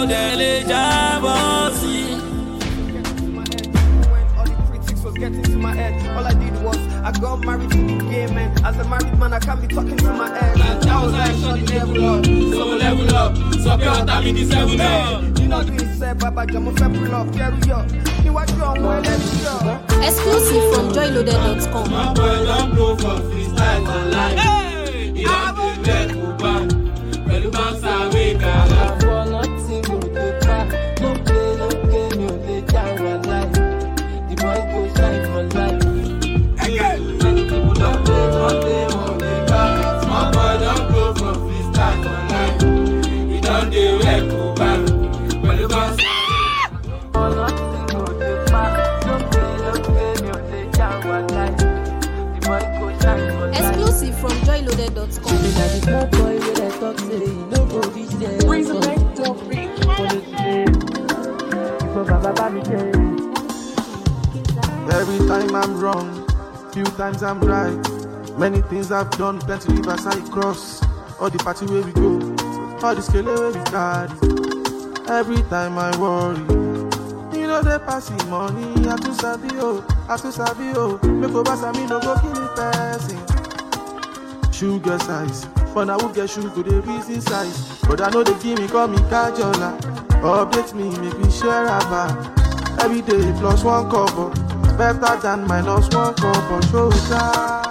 how they lay jabosi. Getting to my head, all I did was I got married to the gay man. As a married man, I can't be talking to my head. And I was like, shut the level up, so level up. So pure time in the seven up. You know doing say baba jam of pepper up, carry up. You watch your own way, let's go. Exclusive from joy loaded dot com. My boy don't blow for freestyle online. Hey, he don't do let go back. Well, you bounce away, girl. For nothing, go to back. No play, no game, you lay down one life. The boy goes shine for life. Again, many people don't play, one day, one day back. My boy don't blow for freestyle online. He don't do let go back. Well, you bounce away. For nothing, go to back. No play, no game, you lay down one life. The boy goes shine for life. Exclusive from joy loaded dot com. Every time I'm wrong, few times I'm right. Many things I've done, plenty rivers I cross. All the party where we go, all the scale where we carry. Every time I worry, you know they passing money. I too sabi oh, I too sabi oh. Make go pass me no go kill the person. Sugar size, but I will get sugar the reason size. But I know they give me, call me Kajola. Update me, make me share a bar. Every day plus one cover, better than minus one cover. Show it out.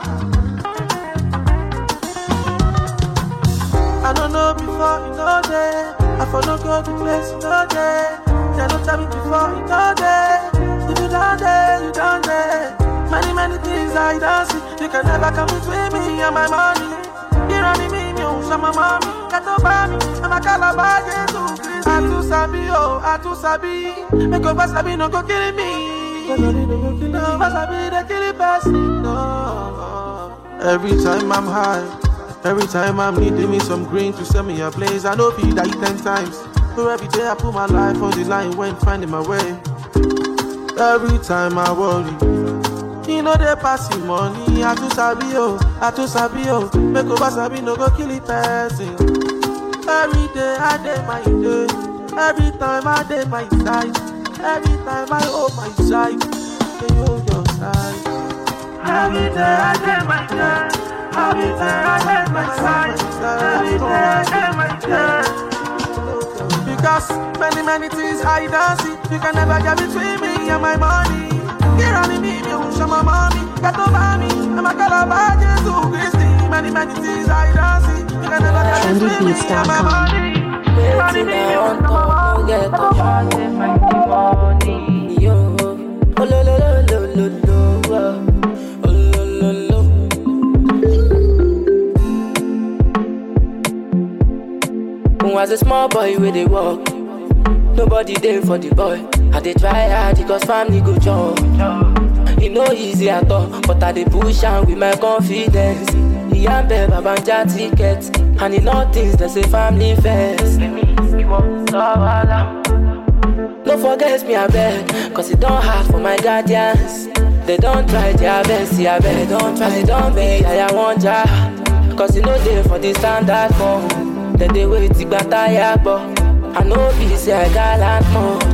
I don't know before you know that. I follow go to place you know that. They don't tell me before you know that. You do down there, you down there. Many, many things I don't see. You can never come between me and my money. You run me, me, you show my mommy. Can't buy me, I'm a calabar, yeah, too. I too sabi, oh, I too sabi. Make up sabi, no go kill me. No, sabi, they kill the person, no. Every time I'm high, every time I'm needing me some green to send me a place, I know be that ten times. So every day I put my life on the line when finding my way. Every time I worry, you know they passing money. I too sabi, oh, I too sabi, oh. Make up sabi, no go kill the person. Every day I day my day. Every time I day my side. Every time I hold my side. They hold your side. Every day I day my day. Every day I day my side. Every day I day my day. Because many many things I don't see. You can never get between me and my money. Get on me, you show my mommy. Got over me. I'm a calabar, Jesus Christi. Many many things I don't see. You can never get between me and my money. Waiting on top, get the shot and find the money. Yo, oh lo lo lo lo lo lo, oh lo lo lo. Was a small boy where they walk, nobody there for the boy. I they try hard because family go job. It no easy at all, but I they push on with my confidence. He and babe abanja tickets, and in all things they say family first. No forget me I beg, cause it don't hard for my guardians. They don't try their best, yeah, beg, don't try, don't be, I want ya. Cause you know they for the standard form. Then they wait to get tired, but I know this, yeah, I got land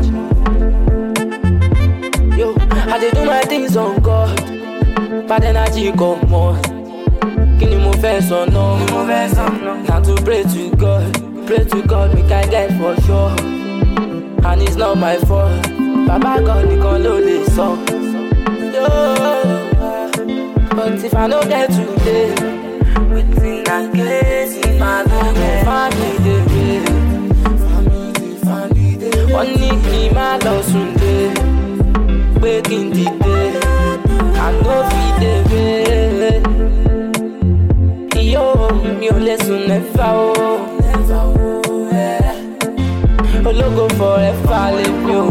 much. Yo, I they do my things on God, but energy come on. Can you move fast or no? Now to pray to God, pray to God, we can get for sure. And it's not my fault. Baba God, we can load this song. Yo, but if I don't get today, within a case, if I don't get family, they family, family, they one nick me, my love soon day. Waking the day, I know feed the way. Yo, me only soon never oh, never oh, yeah. Logo forever, live you.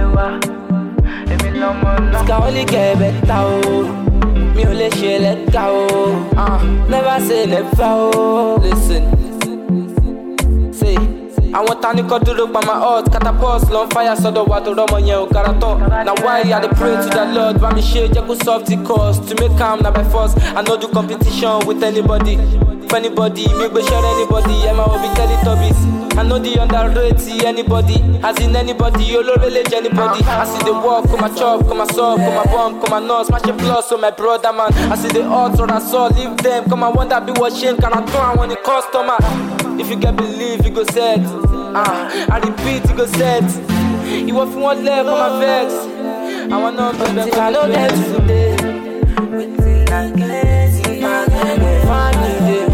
This can only get better oh. Me only share let go. Uh, never say never oh. Listen, say I want tani koduro by my heart, catapult, long fire, so the water romo yen o karaton. Now why I dey pray to the Lord, but me share just go solve the cause. To make calm na by force, I no do competition with anybody. For anybody, me go share anybody, Emma will be Teletubbies. I know the underrated anybody, as in anybody, you don't relate anybody. I see the walk, come my chop, come my soul, come my bum, come my nose, smash a plus, so my brother man. I see the odds or I saw, leave them, come I wonder be what shame, can I turn when it customer. If you can believe, you go set. Ah, I repeat, you go set. You want for one left, come my vex. I want to be better. I know that today. Waiting I get, see my name, find it.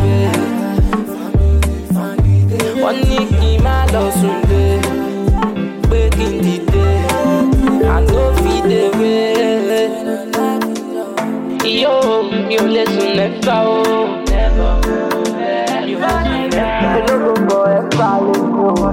One nicky my love Sunday, waiting the day. I know feed the way. Yo, you listen never, never. You never go for a solid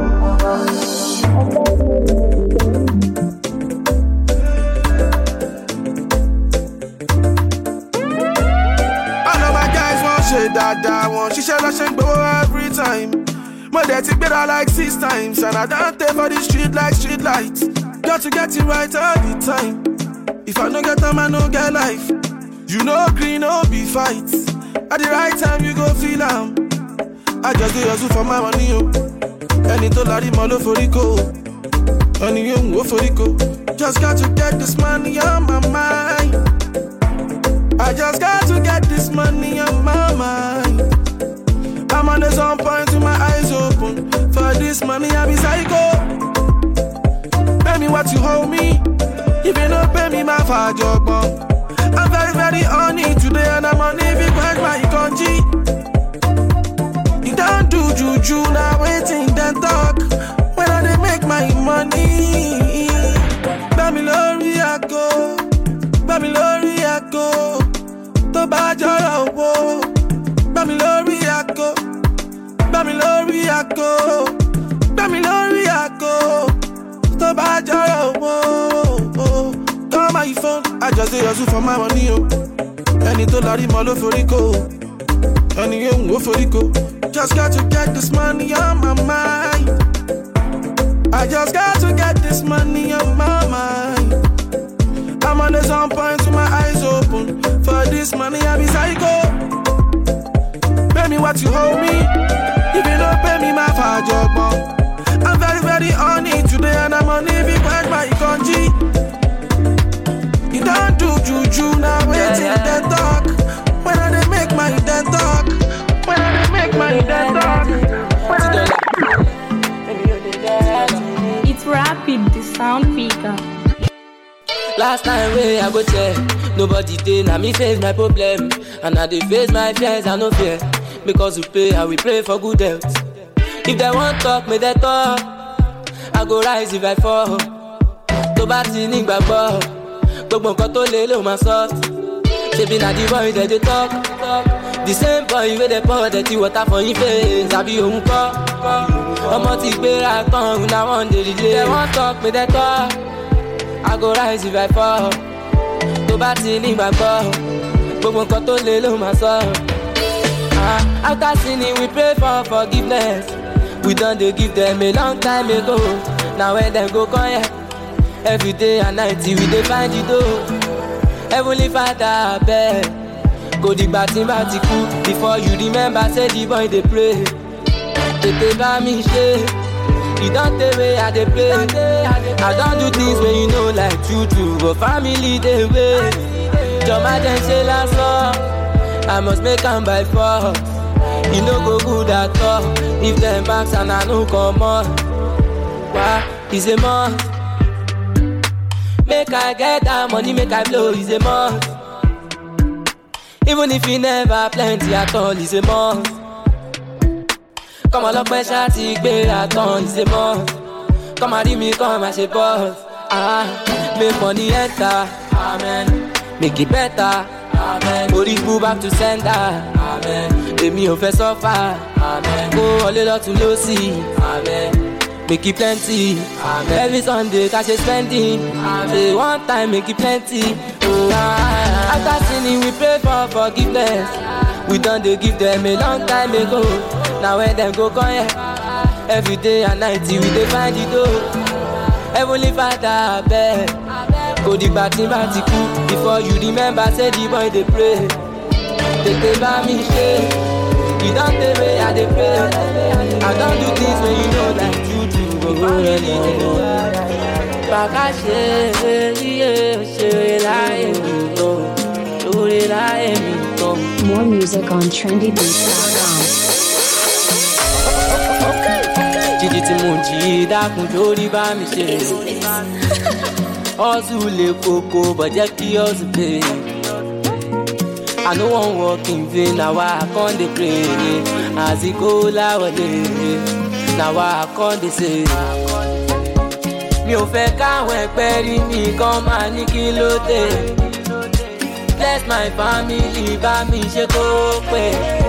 that that one, she shall not go every time. My daddy better like six times, and I don't take for the street like street lights. Got to get it right all the time. If I don't get time, I don't get life. You know green, no be fights. At the right time, you go feel am. I just do hustle for my money, yo. And it all like the malo for Rico. And you go for Rico. Just got to get this money on my mind. I just got to get this money on my mind. I'm on the sun point with my eyes open. For this money, I be psycho. Pay me what you hold me. If you don't pay me, my far job. I'm very, very on it today, and I'm on it because my country. You don't do juju, now waiting, then talk. When I they make my money. Bamilori, I go. Bamilori, I go. To Bajara, wo. Bamilori, I go. Bamilori, I go. Bamilori, I go. To Bajara, wo. Call my phone, I just do hustle for my money, yo. And it all like malo for Rico. And you go for Rico. Just got to get this money on my mind. I just got to get this money on my mind. I'm on the sun point with my eyes open. For this money, I be psycho. Pay me what you hold me. If you don't pay me, my far job. I'm very, very on it today, and I'm on it because my country. You don't do juju, now waiting, yeah, yeah. Then talk. When I they make my then talk. When I they make my then talk. It's rapid, the sound speaker. Last time way I go check, nobody did, now me face my problem. And now they face my fears, I no fear. Because we pay, I will pray for good health. If they want talk, may they talk. I go rise if I fall. To bati ning babo. Gbogbo nkan to le lo ma soft. Shebi na the boy that they talk. The same boy wey dey pour dirty water for him face. Abi ohun ko. Omo ti gbera kan, na one day delay. They want talk, may they talk. I go rise if I fall. To bati ning babo. Gbogbo nkan to le lo ma soft. Ah, after sinning we pray for forgiveness. We done they give them a long time ago. Now when them go come here, every day and night we they find it though. Heavenly Father, I beg. Go the batting batiku. Before you remember, say the boy they pray. They pay by me shit. You don't tell me how they play. I don't do things when you know like true true. But family they wait. Joma then say last song. I must make them by force. You no go good at all. If them banks and I no come on. Why is a must? Make I get that money, make I blow is a must. Even if you never plenty at all, is a must. Come on, look my shawty, gbé àtàn is a must. Come and read me, come and say boss. Ah, make money enter, amen. Make it better, amen. Body move back to sender, amen. Èmi ò fẹ́ suffer, amen. Go a little to low see, amen. Make it plenty, amen. Every Sunday cash is spending, amen. One time make it plenty, oh ah. After sinning we pray for forgiveness. We done they give them a long time ago. Now when them go come here, Every day and night we dey find the door. Heavenly Father, abeg. Go the batting batiku before you remember say the boy dey pray. Tètè bá mi ṣe, you don tey wey I dey pray. I don do things wey you know like you do. Bàbá ṣe iye ṣe láyé mi tó, lórí láyé mi tó. More music on trendy beats dot com. Jíjí tí mo jí dákun lórí bá mi ṣe. Hustle le koko but jẹ́ kí hustle pay. I no wan work in vain, na why I come dey pray. As e go láwọlé, na why I come dey say. Mi ò fẹ́ káwọn ẹgbẹ́ rí mi kán máa ní kí ló dé. Bless my family, bá mi ṣe kó pé.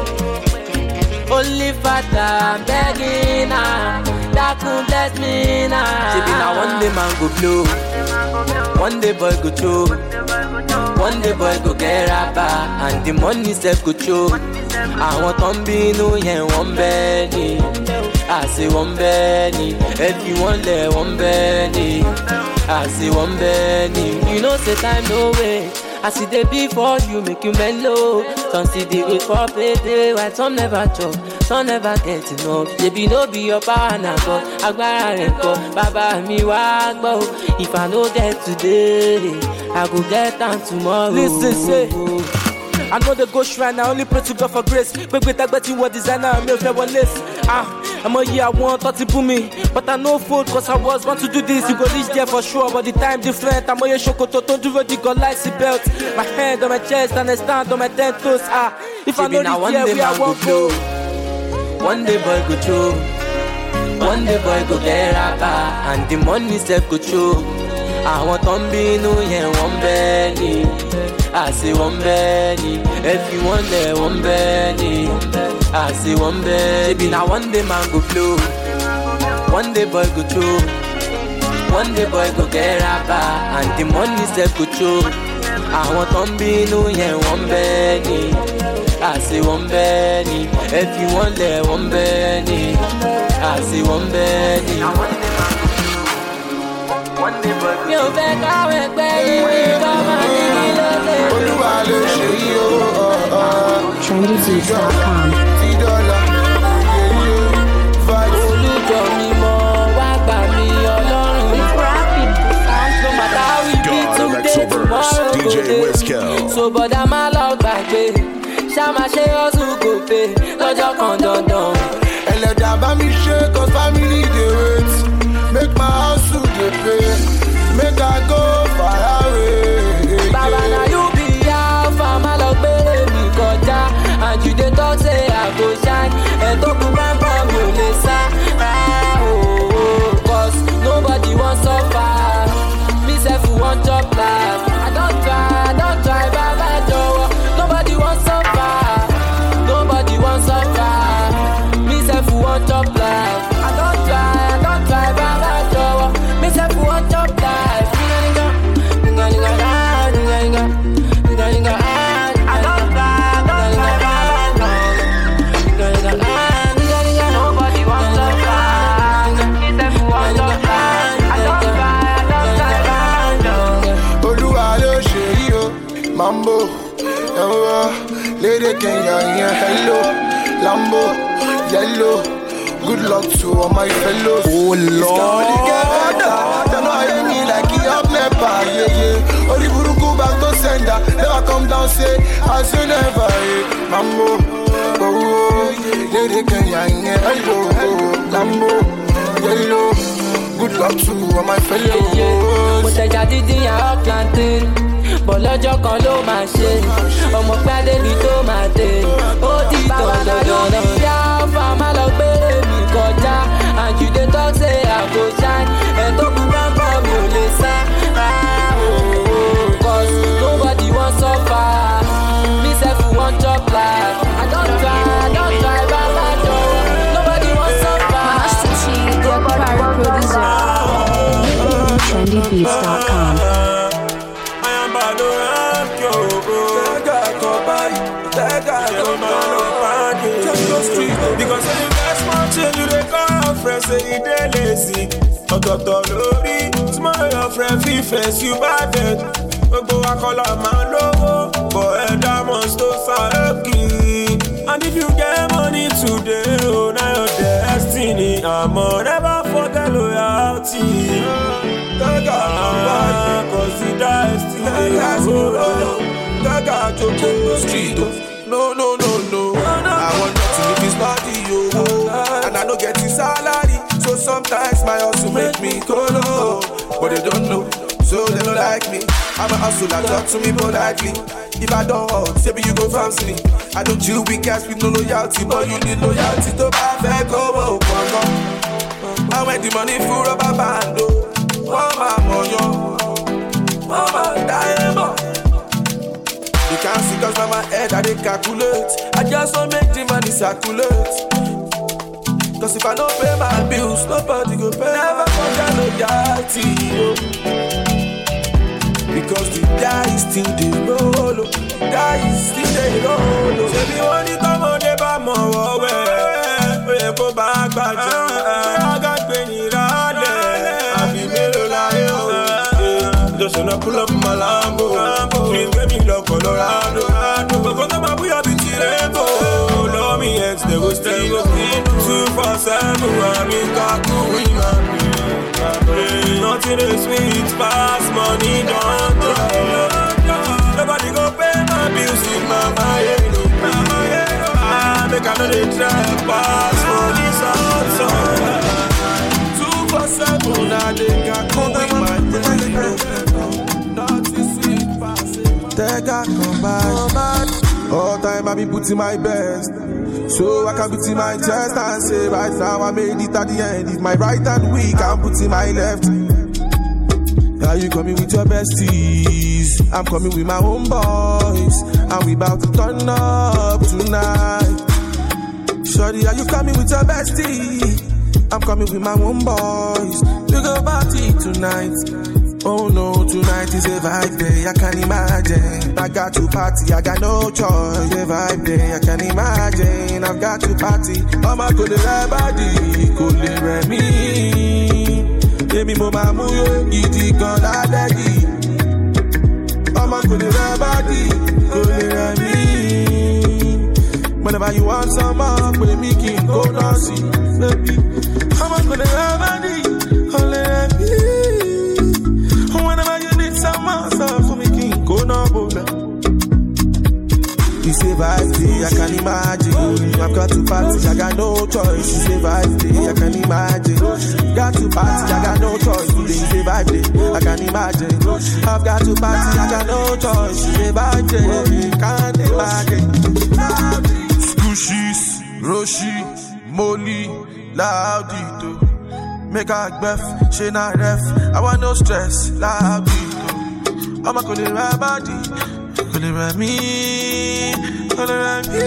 Only Father, I'm begging now. Dákun bless me now. Ṣebí na one day man go blow, one day boy go choke, one day boy go get rapper, and the money sef go choke. Àwọn tó ń bínú yẹn wọ́n bẹ́ẹ̀ ni, àṣé wọ́n bẹ́ẹ̀ ni, ẹbí wọn lẹ̀ wọ́n bẹ́ẹ̀ ni, àṣé wọ́n bẹ́ẹ̀ ni. You know say time no wait. As it dey be for you, make you mellow. Some still dey wait for payday, while some never chop, some never get enough. Baby, no be your power na God, agbára rẹ̀ kọ́, bàbá mi wá gbọ́. If I no get today, I go get am tomorrow. Listen, say. I know the go shrine, I only pray to God for grace. Big big bet you what designer, me fair one list. Ah, I'm a year one, thirty boom me. But I know food, cause I was want to do this. You go reach there for sure, but the time different. I'm a year shokoto, don't do what you got like belt. My hand on my chest and I stand on my ten toes. Ah, if I know this year, we are one go. One day boy go choke, one day boy go get rapper, and the money self go choke. Àwọn tó ń bínú yẹn wọ́n bẹ́ẹ̀ ni, àṣé wọ́n bẹ́ẹ̀ ni, ẹbí wọn lẹ̀ wọ́n bẹ́ẹ̀ ni, àṣé wọ́n bẹ́ẹ̀ ni. Ṣebí na one day man go blow, one day boy go choke, one day boy go get rapper, and the money sef go choke. Àwọn tó ń bínú yẹn wọ́n bẹ́ẹ̀ ni, àṣé wọ́n bẹ́ẹ̀ ni, ẹbí wọn lẹ̀ wọ́n bẹ́ẹ̀ ni, àṣé wọ́n bẹ́ẹ̀ ni. Mi ò fẹ́ káwọn ẹgbẹ́ yìí kọ́ máa ní kí ló dé. Olúwa ló ṣe yí o. trendy beats dot com. Tí dọ́là olùjọ mi mọ wá gbà mí ọlọ́run. No matter how we be today, tomorrow go dey. So bọ̀dá má lọ gbàgbé, ṣá máa ṣe ọ̀sùn kò pé lọ́jọ́ kan dandan. Ẹlẹ́dàá bá mi ṣe cause family dey wait. Make my house to the pay, make I go far away. Baba na you be alpha, má lọ gbére mi kọjá. And you dey talk say I go shine, ẹ̀ tó kú bámbá mi ò lè sá. Cause nobody wan suffer, me sef wan chop life. I don try, I don try, baba jọ̀wọ́. Nobody wan suffer, nobody wan suffer, me sef wan chop life. I don try, I don try, baba jọ̀wọ́. Me sef wan chop life. Nigga, nigga, nigga, nigga, nigga, nigga, nigga, I don try, I don try, baba jọ̀wọ́. Nigga, nigga, nigga, nigga, nobody wan suffer. Me sef wan chop life. I don try, I don try, baba jọ̀wọ́. Olúwa ló ṣe yí o. Mambo, ẹ̀wọ̀, lédè Kenya yẹn hello. Lambo, yellow. Good luck to all my fellows. Oh Lord, they know I me like he up never, yeah yeah. Only buruku back to sender, never come down say as you never. Yeah. Mambo, oh oh, lady Kenya, yeah, hello, Lambo, yellow. Good luck to all my fellows. Mo tẹ̀jà dídí àwọn plantain, bọ̀ lọ́jọ́ kan ló máa ṣe. Ọmọ pàdé mi tó máa dé, ó di dandan náà. Ìyá ọ̀fà má lọ gbére mi kọjá, and you dey talk say I go shine. Ẹ̀ tó kú bámbá mi ò lè sá. Cause nobody wan suffer, me sef wan chop life. I don try, I don try, baba jọ̀wọ́. Nobody wan suffer. Master T, the Empire producer. trendy beats dot com. Because when you get small change, you dey come friend say he dey lazy. Ọ̀tọ̀ọ̀tọ̀ lórí. Tomorrow your friend fit face you bad dead. Gbogbo wa kọ́ la máa lówó. But ẹ̀dá must to sàrẹ́kì. And if you get money today, oh, now your destiny. I'ma never forget loyalty. Gaga, cause the destiny. Gaga, Joko Street. No, no, no, no. I want nothing if it's not the yo. And I don't get the salary. So sometimes my hustle make me go low. But they don't know, so they don't like me. I'm a hustler, talk to me politely. If I don't hold, say you go fancy. I don't chill with cash with no loyalty, but you need loyalty to buy fair go. I went the money for rubber band. Mama moyo, mama diamond. You can't see cause by my head I dey calculate. I just want make the money circulate. Cause if I don't pay my bills, nobody go pay. Never forget loyalty, oh. Because the die is still the roll, oh. The die is still the roll, oh. Say the money come on, they buy more way. We go back, back, I got penny rade. I be mellow like oh. Just wanna pull up my Lambo. Please get me love Colorado. Because I'm a boy, I be tirebo. Love me ex, they go steal. Two for seven, I'm in Kaku, we man. Nothing is sweet, fast money, don't drop. Nobody go pay my bills in my mind. I make another trap, pass for this outside. Two for seven, I think I come with my brain. Nothing sweet, fast. Take a come back. All time I be putting my best. So I can put in my chest and say right now I made it at the end. If my right hand weak, I'm putting my left. Are you coming with your besties? I'm coming with my own boys. And we about to turn up tonight. Shorty, are you coming with your bestie? I'm coming with my own boys. We go party tonight. Oh no, tonight is a vibe day, I can't imagine. I got to party, I got no choice. A vibe day, I can't imagine. I've got to party. Mama could have body, could have me. Baby, mama, muyo, iti kan ladegi. Mama could have body, could have me. Whenever you want some more, put me king, go Nancy. Baby, mama could have body, could have me. Whenever you need someone, so for me king, go no bola. It's a vibe day, I can imagine. I've got to party, I got no choice. It's a vibe day, I can imagine. Got to party, I got no choice. Today is a vibe day, I can imagine. I've got to party, I got no choice. It's a vibe day, can't imagine. Squishies, Roshi, Molly, Laudito. Make a breath, she not ref. I want no stress, loud beat. I'm a cool ride body, cool ride me, cool ride me.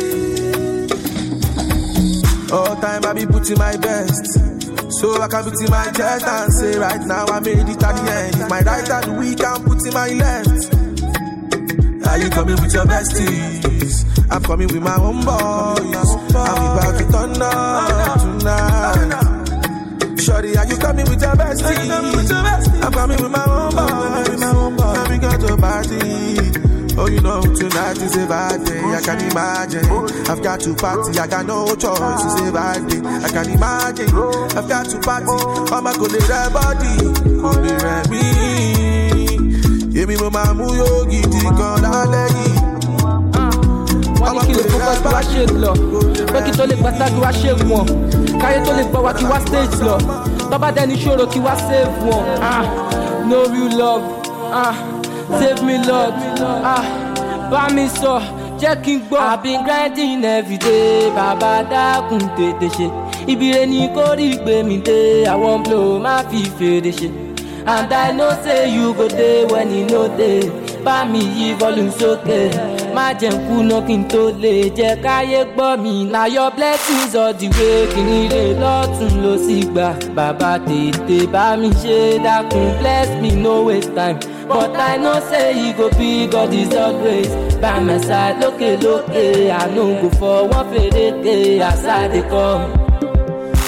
All time I be putting my best, so I can put in my chest and say right now I made it at the end. If my right hand weak, I'm putting my left. Are you coming with your besties? I'm coming with my own boys. I'm about to turn up tonight. Shorty, are you coming with your bestie? I'm coming with my own boy. And we got to party. Oh, you know, tonight is a bad day. I can imagine. I've got to party. I got no choice. It's a bad day. I can imagine. I've got to party. Mama go lay that body. Go lay me. Give me my muyo. Give me my legi. Wọ́n ní kí lè focus bá wá ṣe lọ. Pé kí tó lè gbàtà kí wá ṣe wọn. Káyé tó lè gbọ́ wá kí wá stage lọ. Tọ́ba dẹni ṣòro kí wá save wọn. Ah, no real love. Ah, save me Lord. Ah, bá mi sọ, jẹ́ kí n gbọ́. I've been grinding every day. Bàbá dákun tètè ṣe. Ibire ni kò rí gbé mi dé. I wan blow má fi fèrè ṣe. And I know say you go dey when you no dey. Bá mi yí volume sókè. Má jẹ́ kú náà kí n tó lè jẹ́ káyé gbọ́ mi. Na your blessings all the way. Kí ni lè lọ́tún ló sì gbà. Bàbá tètè bá mi ṣe dákun. Bless me, no waste time. But I know say he go be God is always by my side. Lókè lókè, I no go for one fèrèkè as I dey come.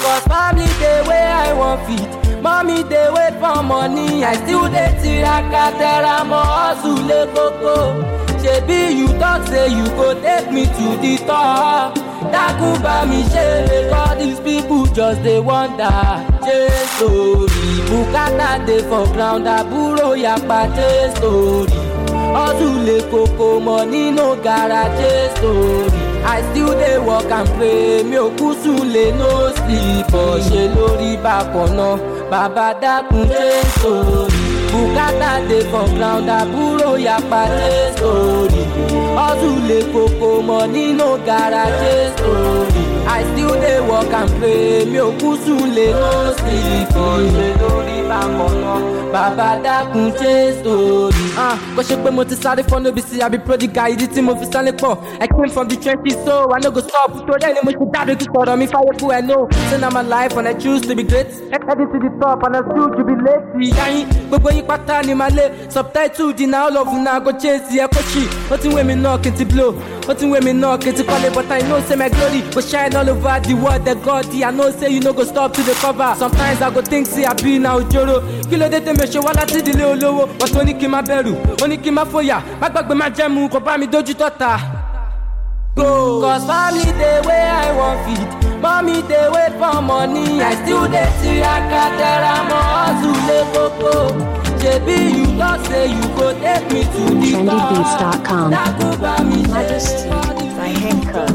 Cause family dey way I want feed. Mommy dey wait for money. I still dey tiraka tera mo hustle le koko. Shebi you talk say you go take me to the top. Dákun bá mi ṣe, all these people just dey wonder. Change story, bùkátà dey for ground, àbúrò yapa change story. Hustle le koko, money no garage story. I still dey work and pray, mi ò kú súnlé no sleep. Ọ̀ṣẹ́ lórí bákan náà, bàbá dákun change story. Bùkátà dey for ground, àbúrò yapa change story. Hustle le koko, money no garage story. I still dey work and pray, mi ò kú súnlé no sleep. Ọ̀ṣẹ́ lórí bákan náà, bàbá dákun change story. Kò ṣe pé mo ti sáré fún no be say I be prodigal, ìdí tí mo fi sáré pọ̀. I came from the trenches so I no go stop. Today ni mo ṣe dáre kí sọ̀rọ̀ mi fáyé fún ẹ no. Say na my life and I choose to be great. Headed to the top and I still jubilate. Ìyá yín gbogbo yín pátá ni màá lé. Subtitle di na all of una go change the echo tree. Ó ti ń wé mi náà kí n ti blow. Ó ti ń wé mi náà kí n ti kọ́lé but I know say my glory go shine all over the world. The God I know say you no go stop to the cover. Sometimes I go think say I be na ojoro. Kí ló dé tèmi ṣe wá láti ìdílé olówó. Wọ́n tó ní kí n má bẹ̀rù, ó ní kí n má fòyà. Má gbàgbé má jẹ́mu, kò bá mi dójú tọ́ta. Go. Cause family dey way I want feed. Mommy dey wait for money. I still dey tiraka tera mo hustle le koko. Shebi you talk say you go take me to the top. trendy beats dot com. Majesty by Henka.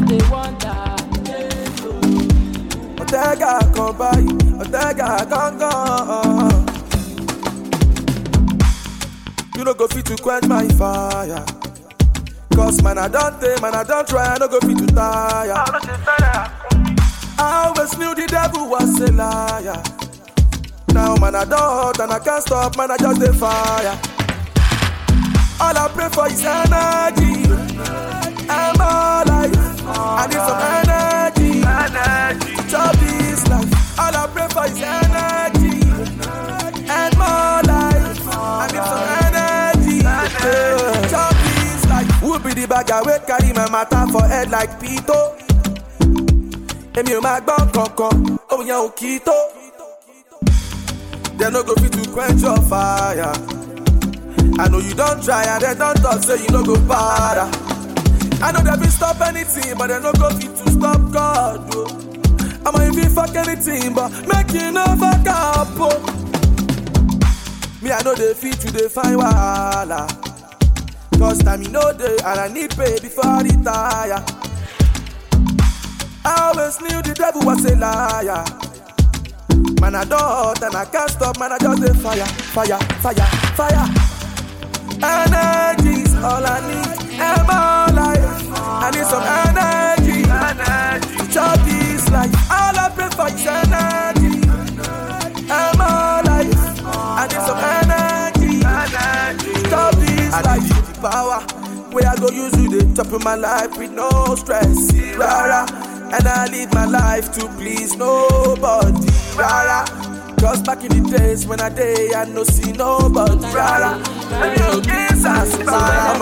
Otega kan báyìí, Otega gangan. You no go fit to quench my fire. Cause man I don't take, man I don't try, I no go fit to tire. I always knew the devil was a liar. Now man I don't and I can't stop, man I just dey fire. All I pray for is energy. I'm alive, I need some energy. Chop this life. All I pray for is energy and more life. I need some energy. Yeah. Chop this life. Who be the bagger wey carry my matter for head like Pito? Èmi ò máa gbọ́ kankan, òun yẹn ò kì í tó. They no go fit to quench your fire. I know you don't try and they don't talk, say you no go para. I know they been stop anything, but they no go fit to stop God. Oh. I'ma even fuck anything, but make you no fuck up. Oh. Me, I know they fit to the fine wahala. Cause time you know day and I need pay before I retire. I always knew the devil was a liar. Man, I don't and I can't stop, man, I just dey fire, fire, fire, fire. Energy's all I need, and my life. I need some energy, energy. To chop this life, all I pray for is energy, and my life. I need some energy, energy. To chop this I life, need the power. Where I go use you, they chop in my life with no stress, rara. And I live my life to please nobody, rara. Cause back in the days when I day I no see nobody, rara. And you kiss us, When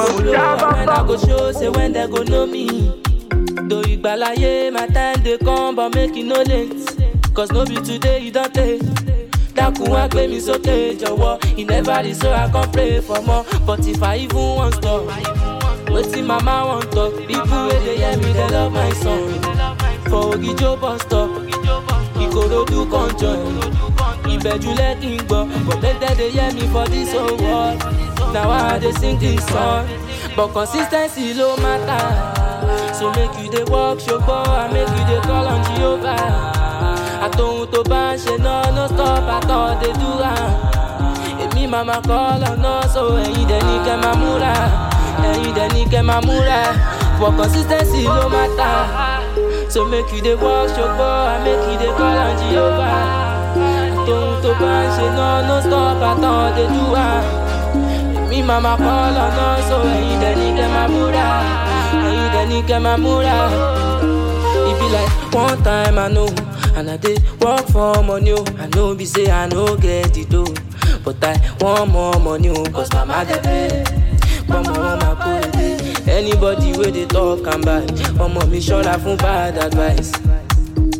I go show, say when they go know me. Though you balaye, my time they come, but make it no late. Cause no be today you don't take. That could want play me so take your war. He never is so I can pray for more. But if I even want stop, wait till mama want talk. People where they hear me, they love my song. For Ogijo bus stop, Ikorodu conjoin. Ibeju let him go, but later they hear me for this whole world. Now I they sing this song, but consistency no matter. So make you they walk your boy, I make you they call on Jehovah. I don't to ban she no no stop, I thought they do ah. And me mama call on no, so hey they need get my mura, hey they need get my mura. For consistency no matter. So make you they walk your boy, I make you they call on Jehovah. Don't to ban she no no stop, I thought they do ah. Me mama call on us, so hey, then he get my mura, hey, then he get my mura. It be like one time I know, and I did work for money. I know be say I no get it though, but I want more money, cause mama dey pay, mama mama put it. Anybody where they talk and buy, mama me sure I feel bad advice.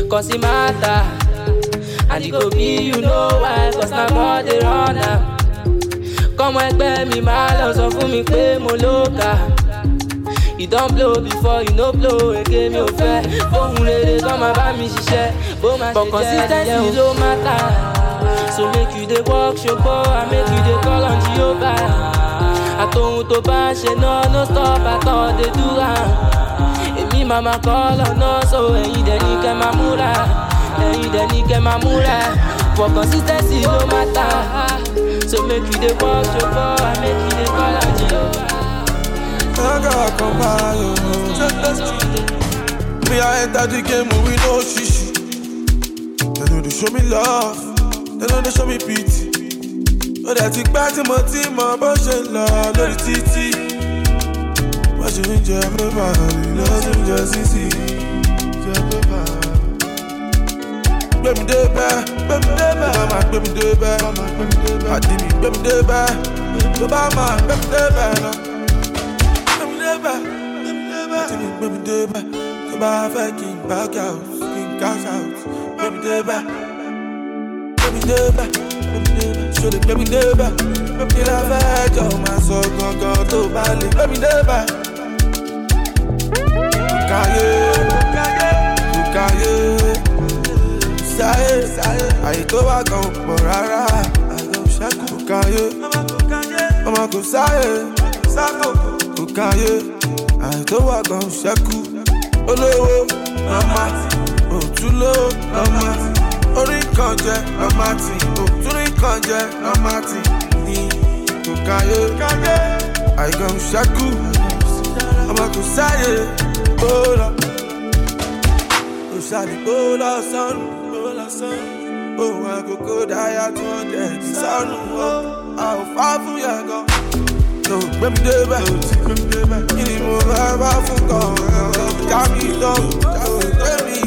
cause it matter. And it go be you know why, cause na God dey run am. Come ẹgbẹ́ mi máa lọ sọ fún mi pé mo lóka. You don't blow before you no blow again, mi ò fẹ́. Fóhun rere tó máa bá mi ṣiṣẹ́. Bó máa ṣe jẹ́ ẹ̀jẹ̀ ló matter. So make you dey work ṣogbó, and make you dey call on Jehovah. Àtòhun tó bá ṣe náà no stop àtọ̀ dey do am. Èmi máa ma call on náà, so ẹ̀yin dẹ̀ ní kẹ́ máa múra. Ẹ̀yin dẹ̀ ní kẹ́ máa múra. For consistency no matter. So make you dey work ṣogbó, and make you dey call on Jehovah. I gotta come by you. Me, I enter the game we no shishi. They know they show me love, they know they show me pity. Oh, that it back to my team, my bullshit love, love the T T. What you in your paper? Love in your C C. Baby, day back, baby, day back, mama, baby, day back, I did me, baby, day back, Obama, baby, day back. Baby, day back, come back, king back out, king cash out. Baby, day back, baby, day back, baby, day back, show the baby, day back. Baby, day back, oh my soul, go go to Bali. Baby, day back, Kukaye, Kukaye, Saye, Saye. I go back on Borara, I go Shaku, Kukaye, Mama Kusaye, Sako, Kukaye. I don't walk on Shaku. Olowo, Amati. Otulo, Amati. Ori Kanje, Amati. Oturi Kanje, Amati. Ni Kukaye. I go Shaku. Amako Saye. Bola. Osali Bola son. Bola son. Oh, I go go die at two hundred. Son. Oh, I'll fight for you, go. No, baby, day back, baby, day back. You need more vibe from God. Got me low, baby.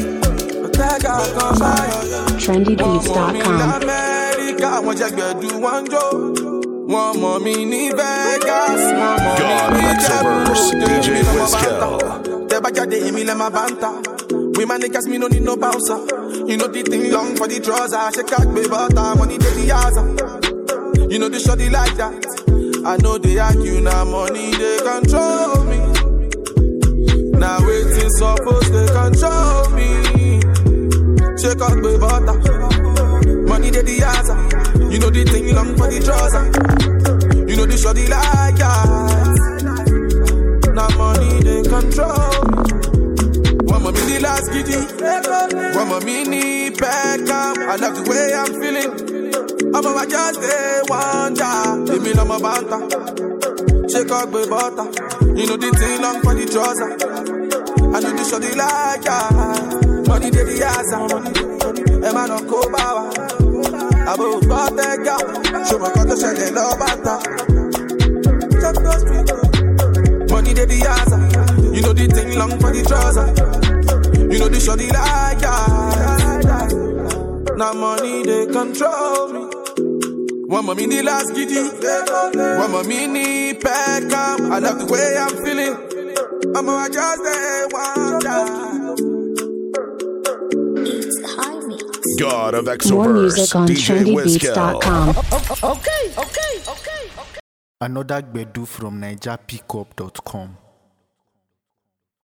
trendy beats dot com. America, one jack do one joke. One more mini Vegas, one more God of Exoverse, D J Wizkel. The back of the Emil and my banta. We man niggas, me no need no bouncer. You know the thing long for the trouser. She can't be butter, money take the yaza. You know the shorty like that. I know they argue now, money they control me. Now waiting supposed they control me. Check out my butter, money they the answer. You know the thing long for the trouser. You know the shorty like that. Now money they control me. One more mini last kitty, one more mini Beckham. I love the way I'm feeling. I'm a just a wonder. Give me no more banter. Shake up my butter. You know the thing long for the trouser. I know the shorty like that. Money did the ass. Am I not cool, Baba? I will go take out. Show my cut to shake it no banter. Money did the ass. You know the thing long for the trouser. You know the shorty like that. Now money they control me. One more mini last giddy, one more mini Beckham. I love the way I'm feeling. I'm a just a wonder. God of More music Exoverse, on D J trendy beats dot com. Wizkel. Okay, okay, okay, okay. Another Gbedu from Niger Pickup dot com.